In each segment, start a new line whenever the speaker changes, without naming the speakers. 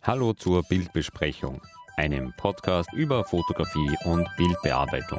Hallo zur Bildbesprechung, einem Podcast über Fotografie und Bildbearbeitung.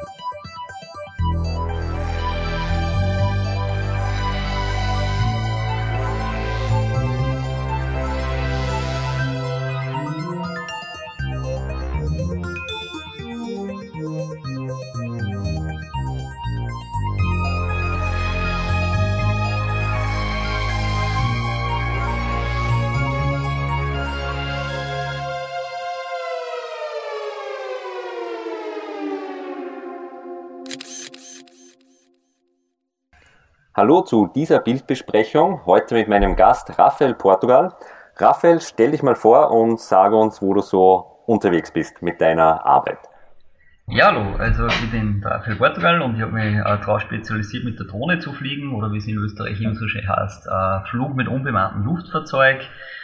Hallo zu dieser Bildbesprechung, heute mit meinem Gast Rafael Portugal. Rafael, stell dich mal vor und sage uns, wo du so unterwegs bist mit deiner Arbeit.
Ja, hallo, also ich bin der Rafael Portugal und ich habe mich darauf spezialisiert, mit der Drohne zu fliegen, oder wie es in Österreich immer so schön heißt, Flug mit unbemanntem Luftfahrzeug.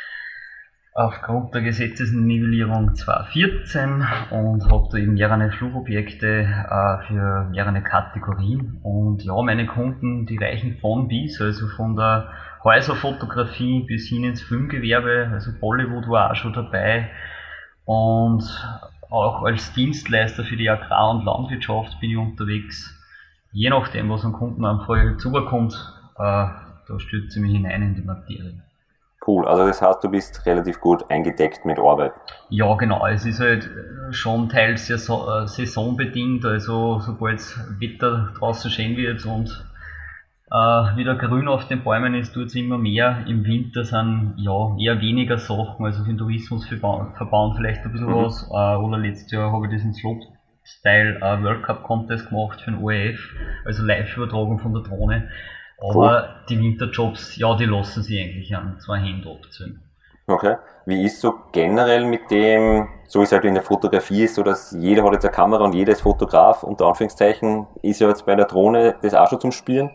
Aufgrund der Gesetzesnivellierung 2014 und habe da eben mehrere Flugobjekte für mehrere Kategorien. Und ja, meine Kunden, die reichen von bis, also von der Häuserfotografie bis hin ins Filmgewerbe, also Bollywood war auch schon dabei. Und auch als Dienstleister für die Agrar- und Landwirtschaft bin ich unterwegs. Je nachdem, was am Kundenanfrage zukommt, da stürze ich mich hinein in die Materie.
Cool, also das heißt, du bist relativ gut eingedeckt mit Arbeit.
Ja, genau, es ist halt schon teils saisonbedingt, also sobald das Wetter draußen schön wird und wieder grün auf den Bäumen ist, tut es immer mehr. Im Winter sind ja eher weniger Sachen, also für den Tourismusverband vielleicht ein bisschen was. Oder letztes Jahr habe ich diesen Slopestyle World Cup Contest gemacht für den ORF, also Live-Übertragung von der Drohne. Aber cool. Die Winterjobs, ja, die lassen sich eigentlich an 2 Händen abzählen.
Okay. Wie ist so generell mit dem, so wie es halt in der Fotografie ist, so dass jeder hat jetzt eine Kamera und jeder ist Fotograf, unter Anführungszeichen, ist ja jetzt bei der Drohne das auch schon zum Spielen?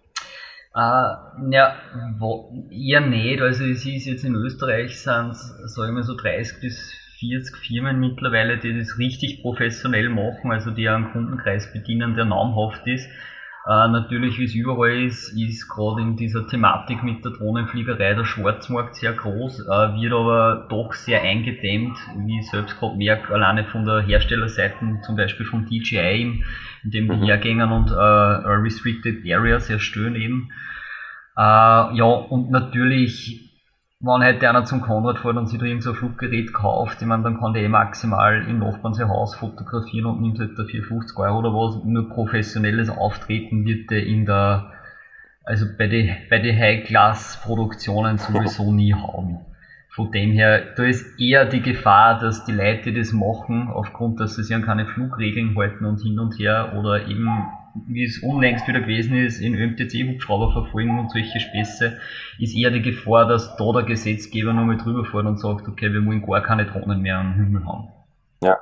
Ja, eher nicht. Also es ist jetzt in Österreich sind es, sagen wir so 30 bis 40 Firmen mittlerweile, die das richtig professionell machen, also die einen Kundenkreis bedienen, der namhaft ist. Natürlich, wie es überall ist gerade in dieser Thematik mit der Drohnenfliegerei der Schwarzmarkt sehr groß, wird aber doch sehr eingedämmt, wie ich selbst gerade merke, alleine von der Herstellerseite, zum Beispiel von DJI, in dem die hergängen und Restricted Areas erstellen eben. Ja, und natürlich, wenn heute einer zum Konrad fährt und sich da irgend so ein Fluggerät kauft, ich meine, dann kann der maximal im Nachbarn sein Haus fotografieren und nimmt halt dafür 50 Euro oder was. Nur professionelles Auftreten wird der bei den High-Class-Produktionen sowieso nie haben. Von dem her, da ist eher die Gefahr, dass die Leute, die das machen, aufgrund, dass sie sich an keine Flugregeln halten und hin und her oder eben, wie es unlängst wieder gewesen ist, in ÖMTC-Hubschrauber verfolgen und solche Späße, ist eher die Gefahr, dass da der Gesetzgeber nochmal drüber fährt und sagt, okay, wir wollen gar keine Drohnen mehr am Himmel haben.
Ja.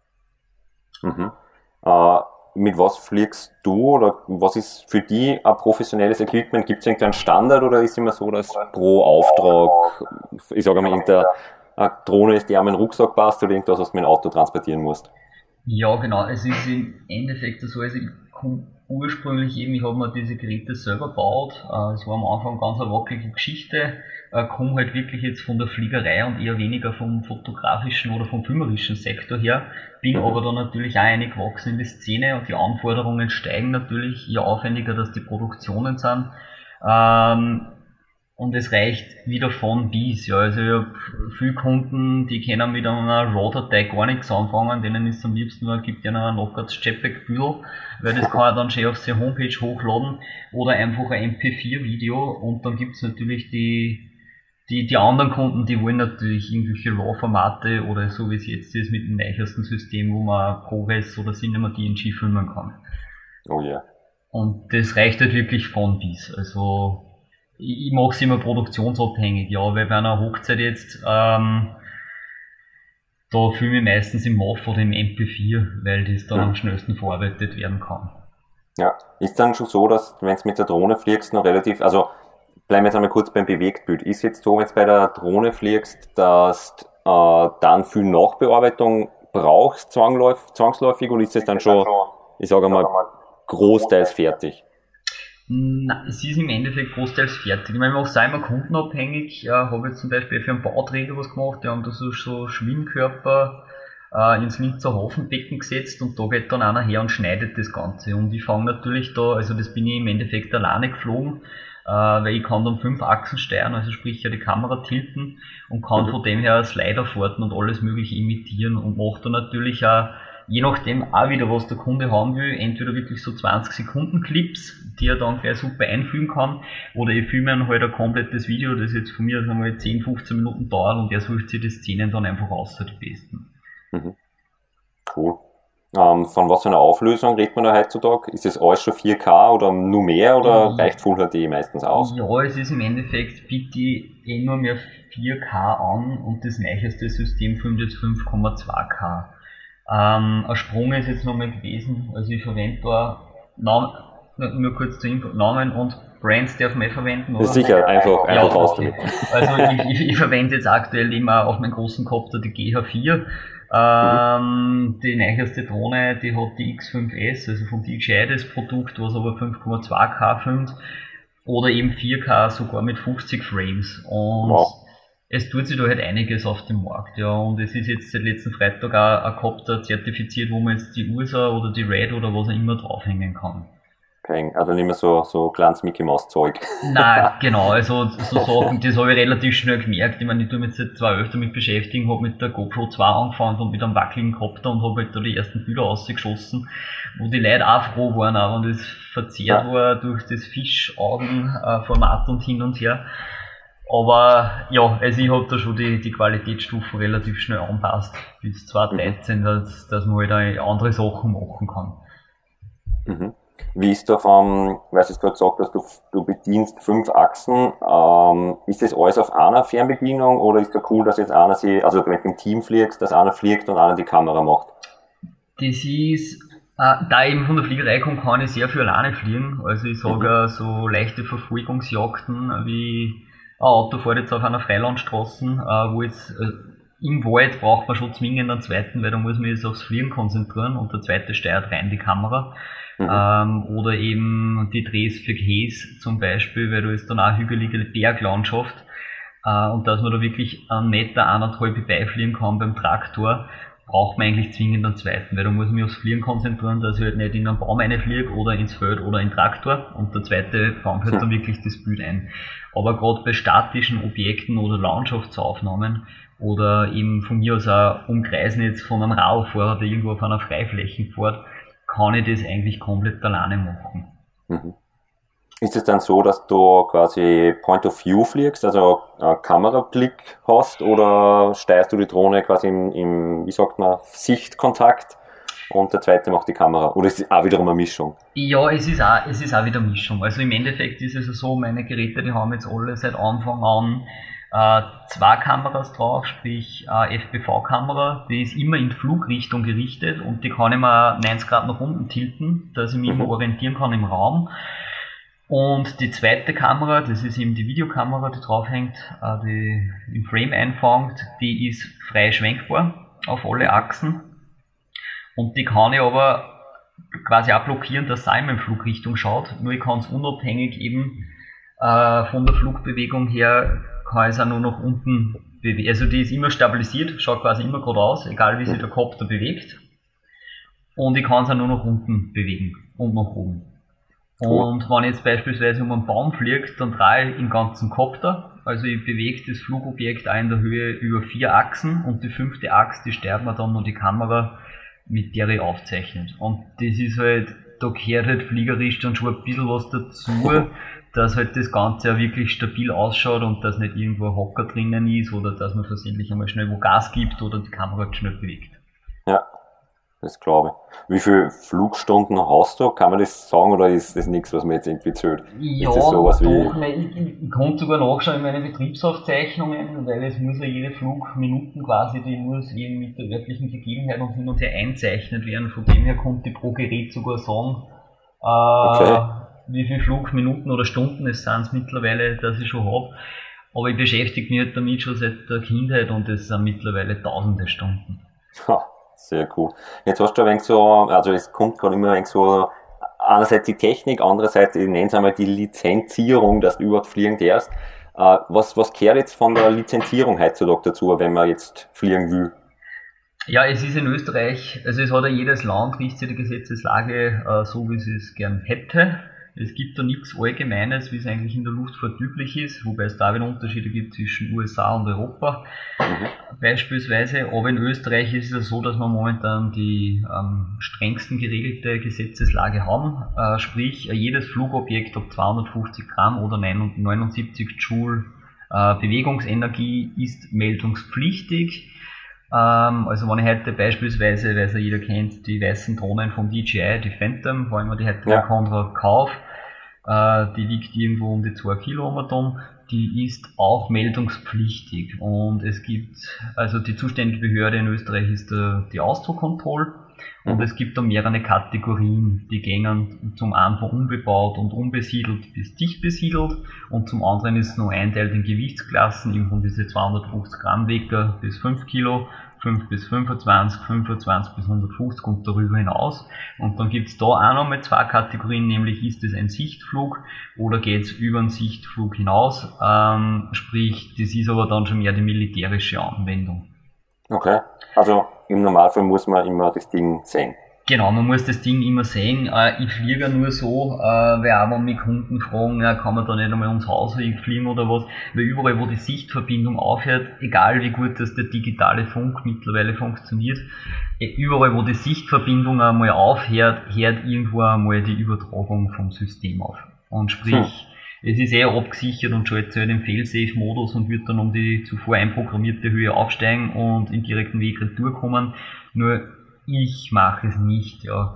Mit was fliegst du oder was ist für die ein professionelles Equipment? Gibt es irgendeinen Standard oder ist es immer so, dass pro Auftrag, ich sage mal, eine Drohne ist, die an meinen Rucksack passt oder irgendwas, was du mit dem Auto transportieren musst?
Ja, genau. Es ist im Endeffekt so, also ich komme ursprünglich eben, ich habe mir diese Geräte selber gebaut. Es war am Anfang ganz eine wackelige Geschichte. Komme halt wirklich jetzt von der Fliegerei und eher weniger vom fotografischen oder vom filmerischen Sektor her. Bin aber dann natürlich auch eingewachsen in die Szene und die Anforderungen steigen natürlich, je aufwendiger dass die Produktionen sind. Und es reicht wieder von bis. Ja, also ich habe viele Kunden, die können mit einer RAW-Datei gar nichts anfangen, denen ist am liebsten, man gibt ihnen ein lockeres JPEG-Büdel, weil das kann er dann schön auf seine Homepage hochladen oder einfach ein MP4-Video und dann gibt's natürlich die anderen Kunden, die wollen natürlich irgendwelche RAW-Formate oder so wie es jetzt ist mit dem neuesten System, wo man ProRes oder Cinema DNG filmen kann.
Oh ja. Yeah.
Und das reicht halt wirklich von bis. Also ich mache es immer produktionsabhängig, ja, weil bei einer Hochzeit jetzt, da filme ich meistens im MOV oder im MP4, weil das dann am schnellsten verarbeitet werden kann.
Ja, ist dann schon so, dass wenn du mit der Drohne fliegst, noch relativ, also bleiben wir jetzt einmal kurz beim Bewegtbild. Ist jetzt so, wenn du bei der Drohne fliegst, dass dann viel Nachbearbeitung brauchst, zwangsläufig, oder ist es dann schon, ich sage mal, großteils fertig?
Nein, es ist im Endeffekt großteils fertig. Ich meine, ich mache es auch immer kundenabhängig. Habe jetzt zum Beispiel für einen Bauträger was gemacht, die haben da so Schwimmkörper ins Linzer Hafenbecken gesetzt und da geht dann einer her und schneidet das Ganze. Und ich fange natürlich da, also das bin ich im Endeffekt alleine geflogen, weil ich kann dann 5 Achsen steuern, also sprich ja die Kamera tilten und kann von dem her Sliderfahrten und alles mögliche imitieren und mache dann natürlich auch je nachdem auch wieder, was der Kunde haben will, entweder wirklich so 20 Sekunden Clips, die er dann gleich super einfügen kann, oder ich filme ihm halt ein komplettes Video, das jetzt von mir also einmal 10, 15 Minuten dauert und er sucht sich die Szenen dann einfach aus, die besten.
Mhm. Cool. Von was für einer Auflösung redet man da heutzutage? Ist es alles schon 4K oder nur mehr oder reicht Full HD meistens aus?
Ja, es ist im Endeffekt, bitte nur mehr 4K an und das neueste System filmt jetzt 5,2K. Ein Sprung ist jetzt nochmal gewesen, also ich verwende da nur kurz zur Info, Namen und Brands darf man verwenden, oder?
Sicher, einfach raus damit.
Also ich verwende jetzt aktuell immer auf meinen großen Kopter die GH4. Die neueste Drohne, die hat die X5S, also von DJI das Produkt, was aber 5,2K filmt, oder eben 4K sogar mit 50 Frames. Und es tut sich da halt einiges auf dem Markt, ja, und es ist jetzt seit letzten Freitag auch ein Copter zertifiziert, wo man jetzt die Ursa oder die Red oder was auch immer draufhängen kann.
Also nicht mehr so kleines Mickey Mouse Zeug.
Nein, genau, also so Sachen, das habe ich relativ schnell gemerkt. Ich meine, ich tue mich jetzt zwar öfter mit beschäftigen, habe mit der GoPro 2 angefangen und mit einem wackeligen Copter und habe halt da die ersten Bilder rausgeschossen, wo die Leute auch froh waren, auch wenn das verzerrt war durch das Fischaugenformat und hin und her. Aber ja, also ich habe da schon die Qualitätsstufen relativ schnell anpasst, bis 2013, dass man halt auch andere Sachen machen kann.
Mhm. Wie ist da weil du es gerade gesagt hast, du bedienst 5 Achsen, ist das alles auf einer Fernbedienung oder ist da cool, dass jetzt einer also wenn du im Team fliegst, dass einer fliegt und einer die Kamera macht?
Das ist, da ich eben von der Fliegerei komme, kann ich sehr viel alleine fliegen, also ich sage so leichte Verfolgungsjagden, wie ein Auto fährt jetzt auf einer Freilandstraße, wo jetzt im Wald braucht man schon zwingend einen zweiten, weil da muss man jetzt aufs Fliegen konzentrieren und der zweite steuert rein die Kamera. Oder eben die Drehs für Käse zum Beispiel, weil da ist dann auch hügelige Berglandschaft und dass man da wirklich 1,5 Meter beifliegen kann beim Traktor, braucht man eigentlich zwingend einen zweiten, weil da muss man mich aufs Fliegen konzentrieren, dass ich halt nicht in einen Baum reinfliege oder ins Feld oder in den Traktor und der zweite fängt halt dann wirklich das Bild ein. Aber gerade bei statischen Objekten oder Landschaftsaufnahmen oder eben von mir aus auch umkreisen jetzt von einem Radfahrer, der irgendwo auf einer Freifläche fährt, kann ich das eigentlich komplett alleine machen.
Mhm. Ist es dann so, dass du quasi Point of View fliegst, also Kamerablick hast, oder steuerst du die Drohne quasi im wie sagt man, Sichtkontakt und der zweite macht die Kamera? Oder ist es auch wiederum eine Mischung?
Ja, es ist auch wieder eine Mischung. Also im Endeffekt ist es so, meine Geräte, die haben jetzt alle seit Anfang an 2 Kameras drauf, sprich FPV-Kamera, die ist immer in Flugrichtung gerichtet und die kann ich mir 90 Grad nach unten tilten, dass ich mich immer orientieren kann im Raum. Und die zweite Kamera, das ist eben die Videokamera, die draufhängt, die im Frame einfängt, die ist frei schwenkbar auf alle Achsen und die kann ich aber quasi auch blockieren, dass sie immer in Flugrichtung schaut, nur ich kann es unabhängig eben von der Flugbewegung her kann ich es auch nur nach unten bewegen. Also die ist immer stabilisiert, schaut quasi immer geradeaus, egal wie sich der Kopter bewegt. Und ich kann es auch nur nach unten bewegen und nach oben. Und wenn ich jetzt beispielsweise um einen Baum fliege, dann drehe ich im ganzen Kopter. Also ich bewege das Flugobjekt auch in der Höhe über 4 Achsen und die 5. Achse, die steuert mir dann noch die Kamera, mit der ich aufzeichnet. Und das ist halt, da gehört halt fliegerisch dann schon ein bisschen was dazu, dass halt das Ganze auch wirklich stabil ausschaut und dass nicht irgendwo ein Hocker drinnen ist oder dass man versehentlich einmal schnell wo Gas gibt oder die Kamera schnell bewegt.
Ja, das glaube ich. Wie viele Flugstunden hast du? Kann man das sagen oder ist das nichts, was man jetzt irgendwie zählt?
Ja,
ist das sowas
doch, ich konnte sogar nachschauen in meinen Betriebsaufzeichnungen, weil es muss ja jede Flugminuten quasi, die muss eben mit der örtlichen Gegebenheit und hin und her einzeichnet werden. Von dem her konnte ich pro Gerät sogar sagen, wie viele Flugminuten oder Stunden es sind mittlerweile, dass ich schon habe. Aber ich beschäftige mich halt damit schon seit der Kindheit und es sind mittlerweile tausende Stunden.
Ha, sehr cool. Jetzt hast du ein wenig so, also es kommt gerade immer ein wenig so einerseits die Technik, andererseits, ich nenne es einmal die Lizenzierung, dass du überhaupt fliegen darfst. Was gehört jetzt von der Lizenzierung heutzutage dazu, wenn man jetzt fliegen will?
Ja, es ist in Österreich, also es hat ja jedes Land, richtet die Gesetzeslage so, wie es es gern hätte. Es gibt da nichts Allgemeines, wie es eigentlich in der Luftfahrt üblich ist, wobei es da wieder Unterschiede gibt zwischen USA und Europa beispielsweise. Aber in Österreich ist es so, dass wir momentan die strengsten geregelte Gesetzeslage haben. Sprich, jedes Flugobjekt ab 250 Gramm oder 79 Joule Bewegungsenergie ist meldungspflichtig. Also wenn ich heute beispielsweise, weil es ja jeder kennt, die weißen Drohnen vom DJI, die Phantom, vor allem die heute kaufe, die wiegt irgendwo um die 2 Kilo, die ist auch meldungspflichtig. Und es gibt, also die zuständige Behörde in Österreich ist die Austrocontrol. Und es gibt da mehrere Kategorien, die gehen zum einen von unbebaut und unbesiedelt bis dicht besiedelt und zum anderen ist es noch einteilt in Gewichtsklassen, eben von diese 250 Gramm Wecker bis 5 Kilo, 5 bis 25, 25 bis 150 und darüber hinaus. Und dann gibt es da auch nochmal zwei Kategorien, nämlich ist es ein Sichtflug oder geht es über einen Sichtflug hinaus, sprich, das ist aber dann schon mehr die militärische Anwendung.
Okay, also im Normalfall muss man immer das Ding sehen.
Genau, man muss das Ding immer sehen. Ich fliege nur so, weil auch wenn mich Kunden fragen, kann man da nicht einmal ums Haus fliegen oder was, weil überall, wo die Sichtverbindung aufhört, egal wie gut das der digitale Funk mittlerweile funktioniert, überall, wo die Sichtverbindung einmal aufhört, hört irgendwo einmal die Übertragung vom System auf. Und sprich, es ist abgesichert und schaltet sich halt im Fail-Safe-Modus und wird dann um die zuvor einprogrammierte Höhe aufsteigen und im direkten Weg retour kommen. Nur ich mache es nicht, ja.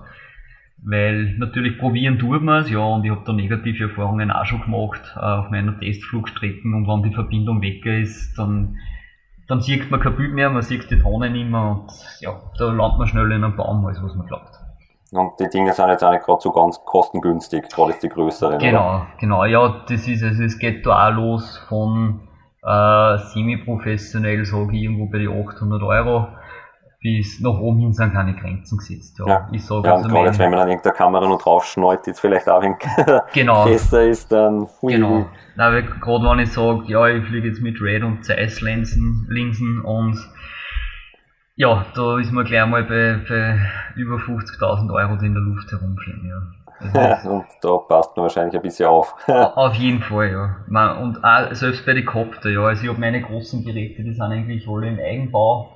Weil natürlich probieren tut man es, ja, und ich habe da negative Erfahrungen auch schon gemacht auf meiner Testflugstrecken und wenn die Verbindung weg ist, dann sieht man kein Bild mehr, man sieht die Drohne nicht mehr und ja, da landet man schneller in einem Baum, als was man glaubt.
Und die Dinge sind jetzt auch nicht gerade so ganz kostengünstig, gerade ist die größeren.
Genau, ja, das ist, also es geht da auch los von semi-professionell, sage ich, irgendwo bei die 800 Euro, bis nach oben hin sind keine Grenzen gesetzt. Ja, ich sage
und gerade jetzt, wenn man an irgendeiner Kamera noch drauf schnallt, jetzt vielleicht auch ein fester ist, dann
Genau, aber gerade wenn ich sage, ja, ich fliege jetzt mit Red und Zeiss Linsen und ja, da ist man gleich mal bei über 50.000 Euro, die in der Luft herumfliegen, ja. Also
und da passt man wahrscheinlich ein bisschen auf.
Auf jeden Fall, ja. Und auch selbst bei den Copter, ja. Also ich habe meine großen Geräte, die sind eigentlich alle im Eigenbau,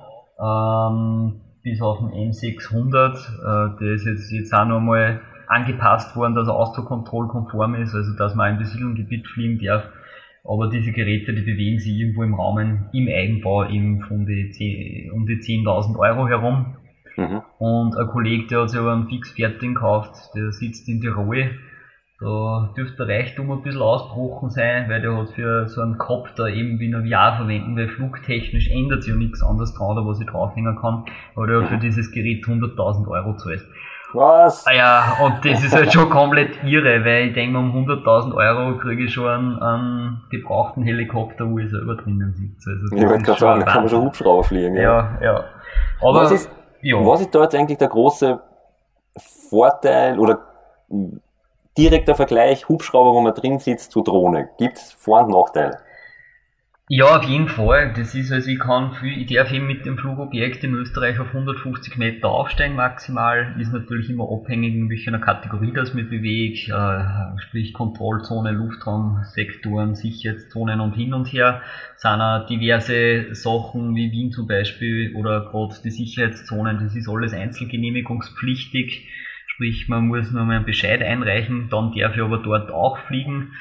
bis auf den M600, der ist jetzt auch noch mal angepasst worden, dass er Austrocontrol-konform ist, also dass man im Besiedlungsgebiet fliegen darf. Aber diese Geräte, die bewegen sich irgendwo im Rahmen, im Eigenbau eben um die 10.000 Euro herum. Und ein Kollege, der hat sich aber einen fixfertigen gekauft, der sitzt in Tirol. Da dürfte der Reichtum ein bisschen ausgebrochen sein, weil der hat für so einen Copter eben wie ein VR verwenden, weil flugtechnisch ändert sich ja nichts anderes dran, oder was ich draufhängen kann. Aber der hat für dieses Gerät 100.000 Euro gezahlt.
Was?
Ja, und das ist halt schon komplett irre, weil ich denke, um 100.000 Euro kriege ich schon einen gebrauchten Helikopter, wo ich selber drinnen sitze. Also
ich wollte gerade sagen, da kann man schon Hubschrauber fliegen.
Ja. Aber
was ist da jetzt eigentlich der große Vorteil oder direkter Vergleich Hubschrauber, wo man drin sitzt, zu Drohne? Gibt es Vor- und Nachteile?
Ja, auf jeden Fall. Das ist, also ich darf eben mit dem Flugobjekt in Österreich auf 150 Meter aufsteigen maximal. Ist natürlich immer abhängig, in welcher Kategorie das mit bewegt, sprich Kontrollzone, Luftraumsektoren, Sicherheitszonen und hin und her. Sind auch diverse Sachen wie Wien zum Beispiel oder gerade die Sicherheitszonen, das ist alles einzelgenehmigungspflichtig. Sprich, man muss nur mal einen Bescheid einreichen, dann darf ich aber dort auch fliegen.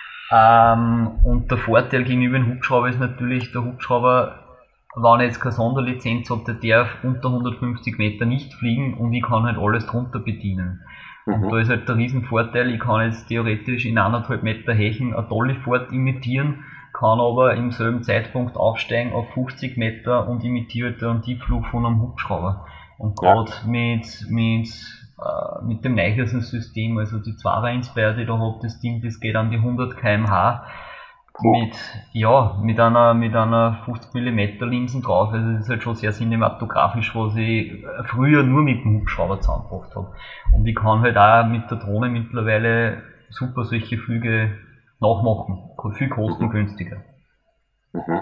Und der Vorteil gegenüber dem Hubschrauber ist natürlich, der Hubschrauber, wenn ich jetzt keine Sonderlizenz habe, der darf unter 150 Meter nicht fliegen und ich kann halt alles drunter bedienen. Und da ist halt der Riesenvorteil, ich kann jetzt theoretisch in 1,5 Meter Hächen eine tolle Fahrt imitieren, kann aber im selben Zeitpunkt aufsteigen auf 50 Meter und imitiere halt einen Tiefflug von einem Hubschrauber. Und gerade mit dem neuesten System, also die 2er Inspire, die da hat, das Ding, das geht an die 100 km/h. mit einer 50 mm Linsen drauf. Also das ist halt schon sehr cinematografisch, was ich früher nur mit dem Hubschrauber zusammengebracht habe. Und ich kann halt auch mit der Drohne mittlerweile super solche Flüge nachmachen. Viel kostengünstiger.
Mhm.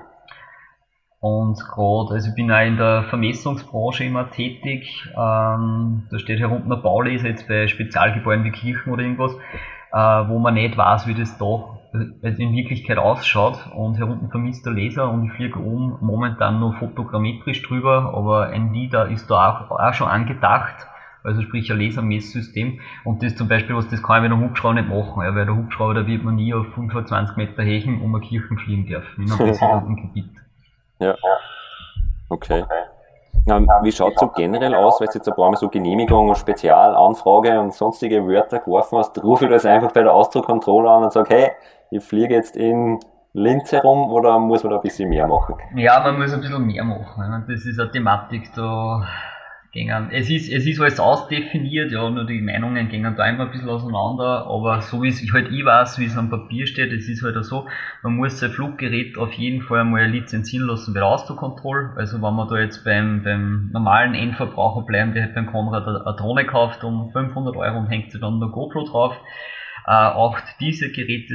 Und gerade, also ich bin auch in der Vermessungsbranche immer tätig. Da steht hier unten ein Bauleser jetzt bei Spezialgebäuden wie Kirchen oder irgendwas, wo man nicht weiß, wie das da in Wirklichkeit ausschaut. Und hier unten vermisst der Laser und ich fliege oben momentan nur fotogrammetrisch drüber, aber ein LiDAR ist da auch schon angedacht. Also sprich ein Lasermesssystem. Und das zum Beispiel, das kann ich mit einem Hubschrauber nicht machen, weil der Hubschrauber, da wird man nie auf 25 Meter Hächen um eine Kirche fliegen dürfen, in einem besiedelten Gebiet.
Ja, okay. Wie schaut es so generell aus, weil du jetzt ein paar Mal so Genehmigung und Spezialanfrage und sonstige Wörter geworfen hast, rufe ich das einfach bei der Austro-Control an und sage, hey, ich fliege jetzt in Linz herum, oder muss man da ein bisschen mehr machen?
Ja, man muss ein bisschen mehr machen. Das ist eine Thematik, da gehen, es ist alles ausdefiniert, ja, nur die Meinungen gehen da immer ein bisschen auseinander, aber so wie es halt ich weiß, wie es am Papier steht, es ist halt auch so, man muss sein Fluggerät auf jeden Fall einmal lizenzieren lassen bei der Austro-Control. Also wenn man da jetzt beim normalen Endverbraucher bleiben, der hat beim Konrad eine Drohne kauft um 500 € und hängt sich dann eine GoPro drauf. Auch diese Geräte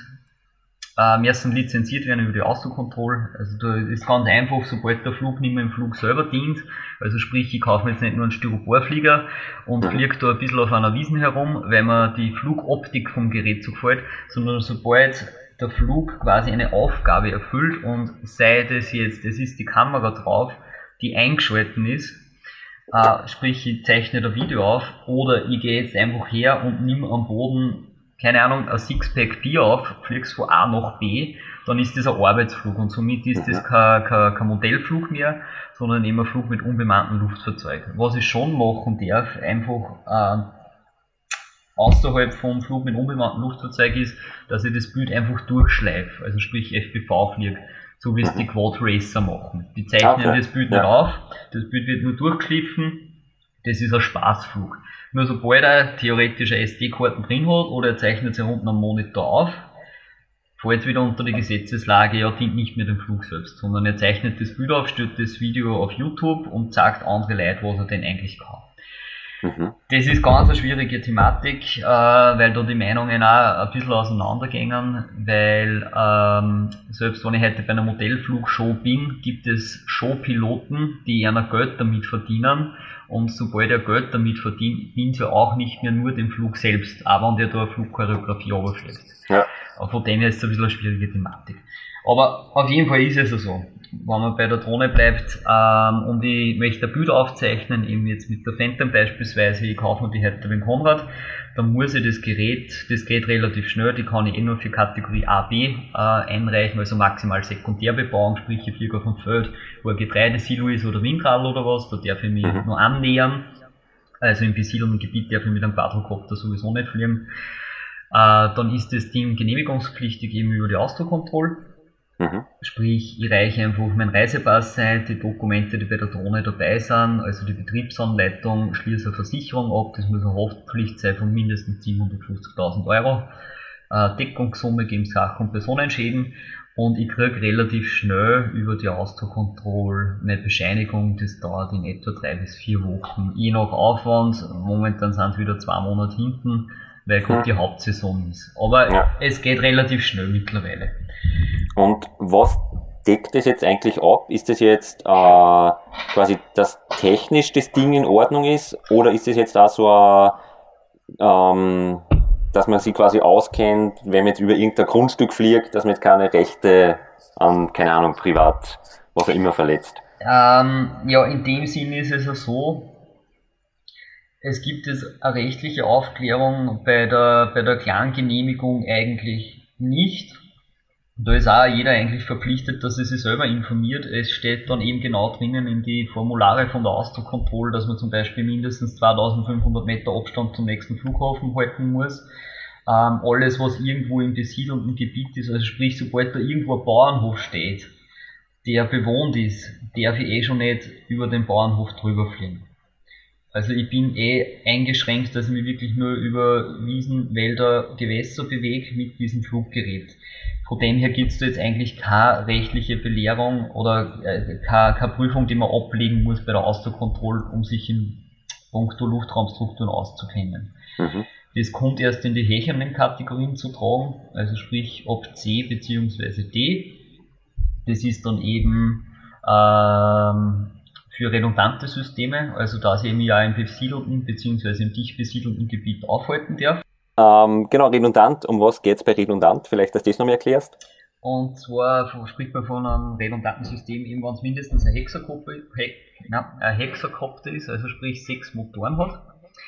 müssen lizenziert werden über die Austro-Control. Also da ist ganz einfach, sobald der Flug nicht mehr im Flug selber dient, also sprich, ich kaufe mir jetzt nicht nur einen Styroporflieger und fliege da ein bisschen auf einer Wiesn herum, weil mir die Flugoptik vom Gerät so gefällt, sondern sobald der Flug quasi eine Aufgabe erfüllt und sei das jetzt, es ist die Kamera drauf, die eingeschalten ist, sprich, ich zeichne da Video auf, oder ich gehe jetzt einfach her und nehme am Boden, keine Ahnung, ein Sixpack Bier auf, fliegst von A nach B, dann ist das ein Arbeitsflug und somit ist das kein Modellflug mehr, sondern eben ein Flug mit unbemannten Luftfahrzeug. Was ich schon machen darf, einfach außerhalb vom Flug mit unbemannten Luftfahrzeug ist, dass ich das Bild einfach durchschleife, also sprich FPV fliege, so wie es die Quad Racer machen. Die zeichnen das Bild nicht auf, das Bild wird nur durchgeschliffen, das ist ein Spaßflug. Nur sobald er theoretisch eine SD-Karten drin hat oder er zeichnet sich unten am Monitor auf, fällt es wieder unter die Gesetzeslage, er dient nicht mehr dem Flug selbst, sondern er zeichnet das Bild auf, stellt das Video auf YouTube und zeigt andere Leute, was er denn eigentlich kann. Das ist ganz eine schwierige Thematik, weil da die Meinungen auch ein bisschen auseinandergehen, weil selbst wenn ich heute bei einer Modellflugshow bin, gibt es Showpiloten, die einer Geld damit verdienen, und sobald er Geld damit verdient, dient er auch nicht mehr nur dem Flug selbst, aber wenn der da eine Flugchoreografie runterfliegt. Ja. Von dem her ist es ein bisschen eine schwierige Thematik. Aber auf jeden Fall ist es so. Wenn man bei der Drohne bleibt und ich möchte ein Bild aufzeichnen, eben jetzt mit der Phantom beispielsweise, ich kaufe mir die heute beim Konrad, dann muss ich das geht relativ schnell, die kann ich nur für Kategorie A, B einreichen, also maximal Sekundärbebauung, sprich ich fliege auf dem Feld, wo ein Getreidesilo ist oder Windradl oder was, da darf ich mich nur annähern, also im besiedelten Gebiet darf ich mit einem Quadrocopter sowieso nicht fliegen. Dann ist das Ding genehmigungspflichtig eben über die Austro-Control. Sprich, ich reiche einfach meinen Reisepass ein, die Dokumente, die bei der Drohne dabei sind, also die Betriebsanleitung, schließe eine Versicherung ab, das muss eine Haftpflicht sein von mindestens 750.000 €, Deckungssumme gegen Sach- und Personenschäden, und ich kriege relativ schnell über die Austro-Control eine Bescheinigung, das dauert in etwa 3 bis 4 Wochen, je nach Aufwand, momentan sind es wieder 2 Monate hinten, weil gerade die Hauptsaison ist. Aber es geht relativ schnell mittlerweile.
Und was deckt das jetzt eigentlich ab? Ist das jetzt quasi, dass technisch das Ding in Ordnung ist, oder ist das jetzt auch so dass man sich quasi auskennt, wenn man jetzt über irgendein Grundstück fliegt, dass man jetzt keine Rechte an, keine Ahnung, privat, was auch immer verletzt?
Ja, in dem Sinne ist es ja so, es gibt eine rechtliche Aufklärung bei der Klanggenehmigung eigentlich nicht. Da ist auch jeder eigentlich verpflichtet, dass er sich selber informiert. Es steht dann eben genau drinnen in die Formulare von der Austro-Control, dass man zum Beispiel mindestens 2500 Meter Abstand zum nächsten Flughafen halten muss. Alles, was irgendwo im besiedelten Gebiet ist, also sprich, sobald da irgendwo ein Bauernhof steht, der bewohnt ist, darf ich schon nicht über den Bauernhof drüber fliegen. Also ich bin eingeschränkt, dass ich mich wirklich nur über Wiesen, Wälder, Gewässer bewege mit diesem Fluggerät. Von dem her gibt es da jetzt eigentlich keine rechtliche Belehrung oder keine Prüfung, die man ablegen muss bei der Außenkontrolle, um sich in puncto Luftraumstrukturen auszukennen. Das kommt erst in die höheren Kategorien zu tragen, also sprich ab C bzw. D. Das ist dann eben für redundante Systeme, also da ich mich ja im besiedelten bzw. im dicht besiedelten Gebiet aufhalten darf.
Genau, redundant. Um was geht's bei redundant? Vielleicht, dass du das noch mal erklärst.
Und zwar spricht man von einem redundanten System, eben wenn es mindestens ein Hexakopter ist, also sprich 6 Motoren hat.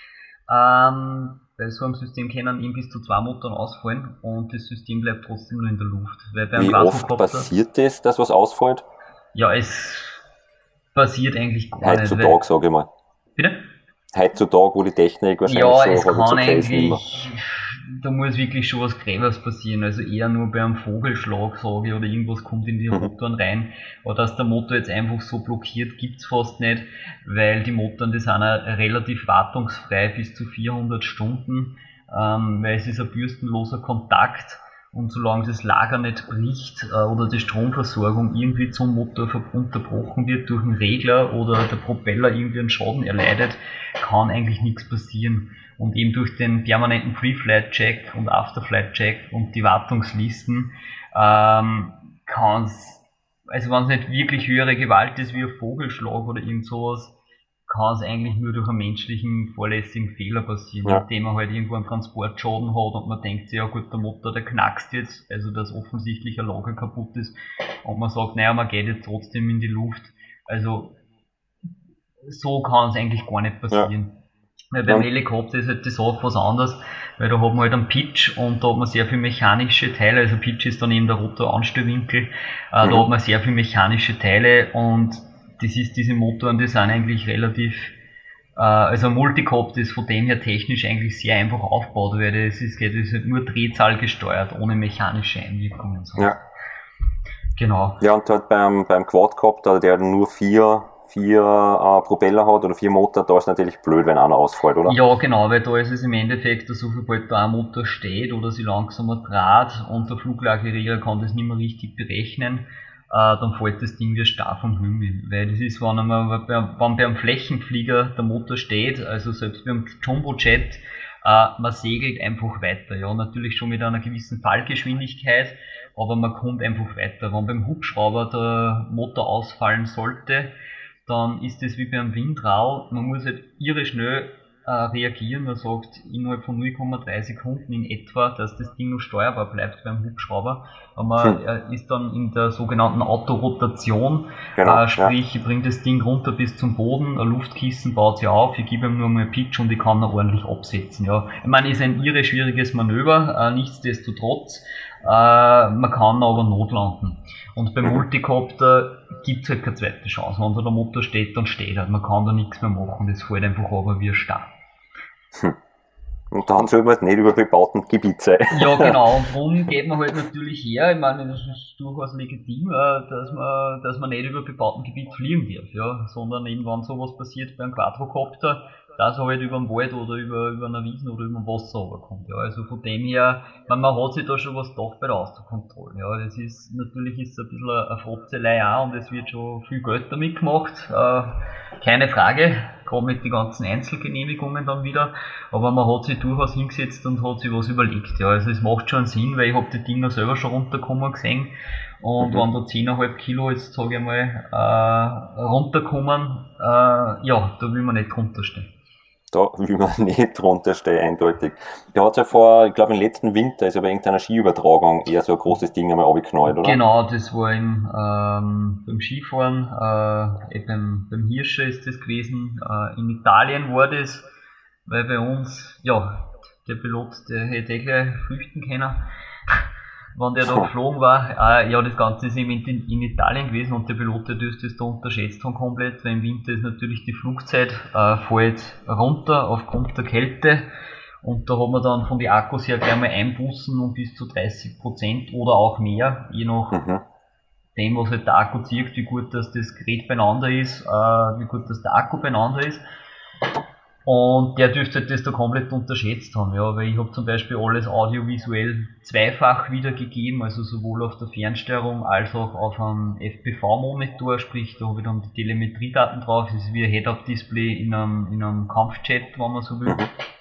Bei so einem System können eben bis zu 2 Motoren ausfallen und das System bleibt trotzdem nur in der Luft. Weil beim
Wie oft passiert das, dass was ausfällt?
Ja, es passiert eigentlich gar nicht.
Heutzutage, sage ich mal.
Bitte?
Heutzutage, wo die Technik wahrscheinlich
ja,
so
es kann eigentlich,
ist.
da muss wirklich schon was Gräberes passieren, also eher nur bei einem Vogelschlag, sage ich, oder irgendwas kommt in die Rotoren rein, aber dass der Motor jetzt einfach so blockiert, gibt's fast nicht, weil die Motoren, die sind ja relativ wartungsfrei bis zu 400 Stunden, weil es ist ein bürstenloser Kontakt. Und solange das Lager nicht bricht oder die Stromversorgung irgendwie zum Motor unterbrochen wird durch einen Regler oder der Propeller irgendwie einen Schaden erleidet, kann eigentlich nichts passieren. Und eben durch den permanenten Pre-Flight-Check und After-Flight-Check und die Wartungslisten kann es, also wenn es nicht wirklich höhere Gewalt ist wie ein Vogelschlag oder irgend sowas, kann es eigentlich nur durch einen menschlichen, vorlässigen Fehler passieren, indem man halt irgendwo einen Transportschaden hat und man denkt sich, ja gut, der Motor, der knackst jetzt, also dass offensichtlich ein Lager kaputt ist und man sagt, naja, man geht jetzt trotzdem in die Luft. Also so kann es eigentlich gar nicht passieren. Weil beim Helikopter ist halt die Sache was anderes, weil da hat man halt einen Pitch und da hat man sehr viel mechanische Teile, also Pitch ist dann eben der Rotoranstellwinkel, da hat man sehr viel mechanische Teile und das ist diese Motoren, die sind eigentlich relativ, also ein Multicopter ist von dem her technisch eigentlich sehr einfach aufgebaut, weil das ist halt nur Drehzahl gesteuert, ohne mechanische Einwirkungen. So.
Ja.
Genau.
Ja, und halt beim Quadcopter, der nur vier Propeller hat oder 4 Motor, da ist natürlich blöd, wenn einer ausfällt, oder?
Ja, genau, weil da ist es im Endeffekt, so sobald da ein Motor steht oder sie langsamer dreht und der Fluglagerierer kann das nicht mehr richtig berechnen, dann fällt das Ding wie starr vom Himmel. Weil das ist, wenn bei einem Flächenflieger der Motor steht, also selbst beim Jumbojet, man segelt einfach weiter. Ja, natürlich schon mit einer gewissen Fallgeschwindigkeit, aber man kommt einfach weiter. Wenn beim Hubschrauber der Motor ausfallen sollte, dann ist das wie beim Windrad. Man muss halt irre schnell reagieren. Man sagt innerhalb von 0,3 Sekunden in etwa, dass das Ding noch steuerbar bleibt beim Hubschrauber. Aber man ist dann in der sogenannten Autorotation, sprich, ich bringe das Ding runter bis zum Boden, ein Luftkissen baut sich auf, ich gebe ihm nur mal Pitch und ich kann ihn ordentlich absetzen. Ja. Ich meine, ist ein irre schwieriges Manöver, nichtsdestotrotz. Man kann aber notlanden. Und beim Multicopter gibt's halt keine zweite Chance. Wenn da der Motor steht, dann steht er. Man kann da nichts mehr machen. Das fällt einfach aber wie ein Stein.
Und dann soll man nicht über bebauten Gebiet sein.
Ja, genau. Und darum geht man halt natürlich her. Ich meine, das ist durchaus legitim, dass man nicht über bebauten Gebiet fliegen darf, ja. Sondern eben, wenn sowas passiert beim Quadrocopter, dass er halt über den Wald oder über einer Wiesen oder über dem Wasser runterkommt. Ja, also von dem her, man hat sich da schon was gedacht bei der Außenkontrolle. Ja, das ist, natürlich ist es ein bisschen eine Frotzelei auch und es wird schon viel Geld damit gemacht. Keine Frage, gerade mit den ganzen Einzelgenehmigungen dann wieder. Aber man hat sich durchaus hingesetzt und hat sich was überlegt. Ja, also es macht schon Sinn, weil ich habe die Dinger selber schon runterkommen gesehen. Und wenn da 10,5 Kilo jetzt, sage ich mal, runterkommen, ja, da will man nicht runterstehen.
Da will man nicht drunter stehen, eindeutig. Da hat's ja vor, ich glaube im letzten Winter ist aber irgendeiner Skiübertragung eher so ein großes Ding einmal abgeknallt, oder?
Genau, das war beim Skifahren, beim Hirscher ist das gewesen, in Italien war das, weil bei uns, ja, der Pilot, der hätte gleich flüchten können, wenn der da geflogen war. Ja, das Ganze ist eben in Italien gewesen und der Pilot, der dürfte es da unterschätzt haben komplett, weil im Winter ist natürlich die Flugzeit fällt runter aufgrund der Kälte und da hat man dann von den Akkus her gleich mal Einbußen um bis zu 30% oder auch mehr, je nach dem, was halt der Akku zieht, wie gut dass das Gerät beieinander ist, wie gut dass der Akku beieinander ist. Und der dürfte halt das da komplett unterschätzt haben, ja, weil ich habe zum Beispiel alles audiovisuell zweifach wiedergegeben, also sowohl auf der Fernsteuerung als auch auf einem FPV-Monitor, sprich da habe ich dann die Telemetriedaten drauf, das ist wie ein Head-Up-Display in einem Kampfjet, wenn man so will.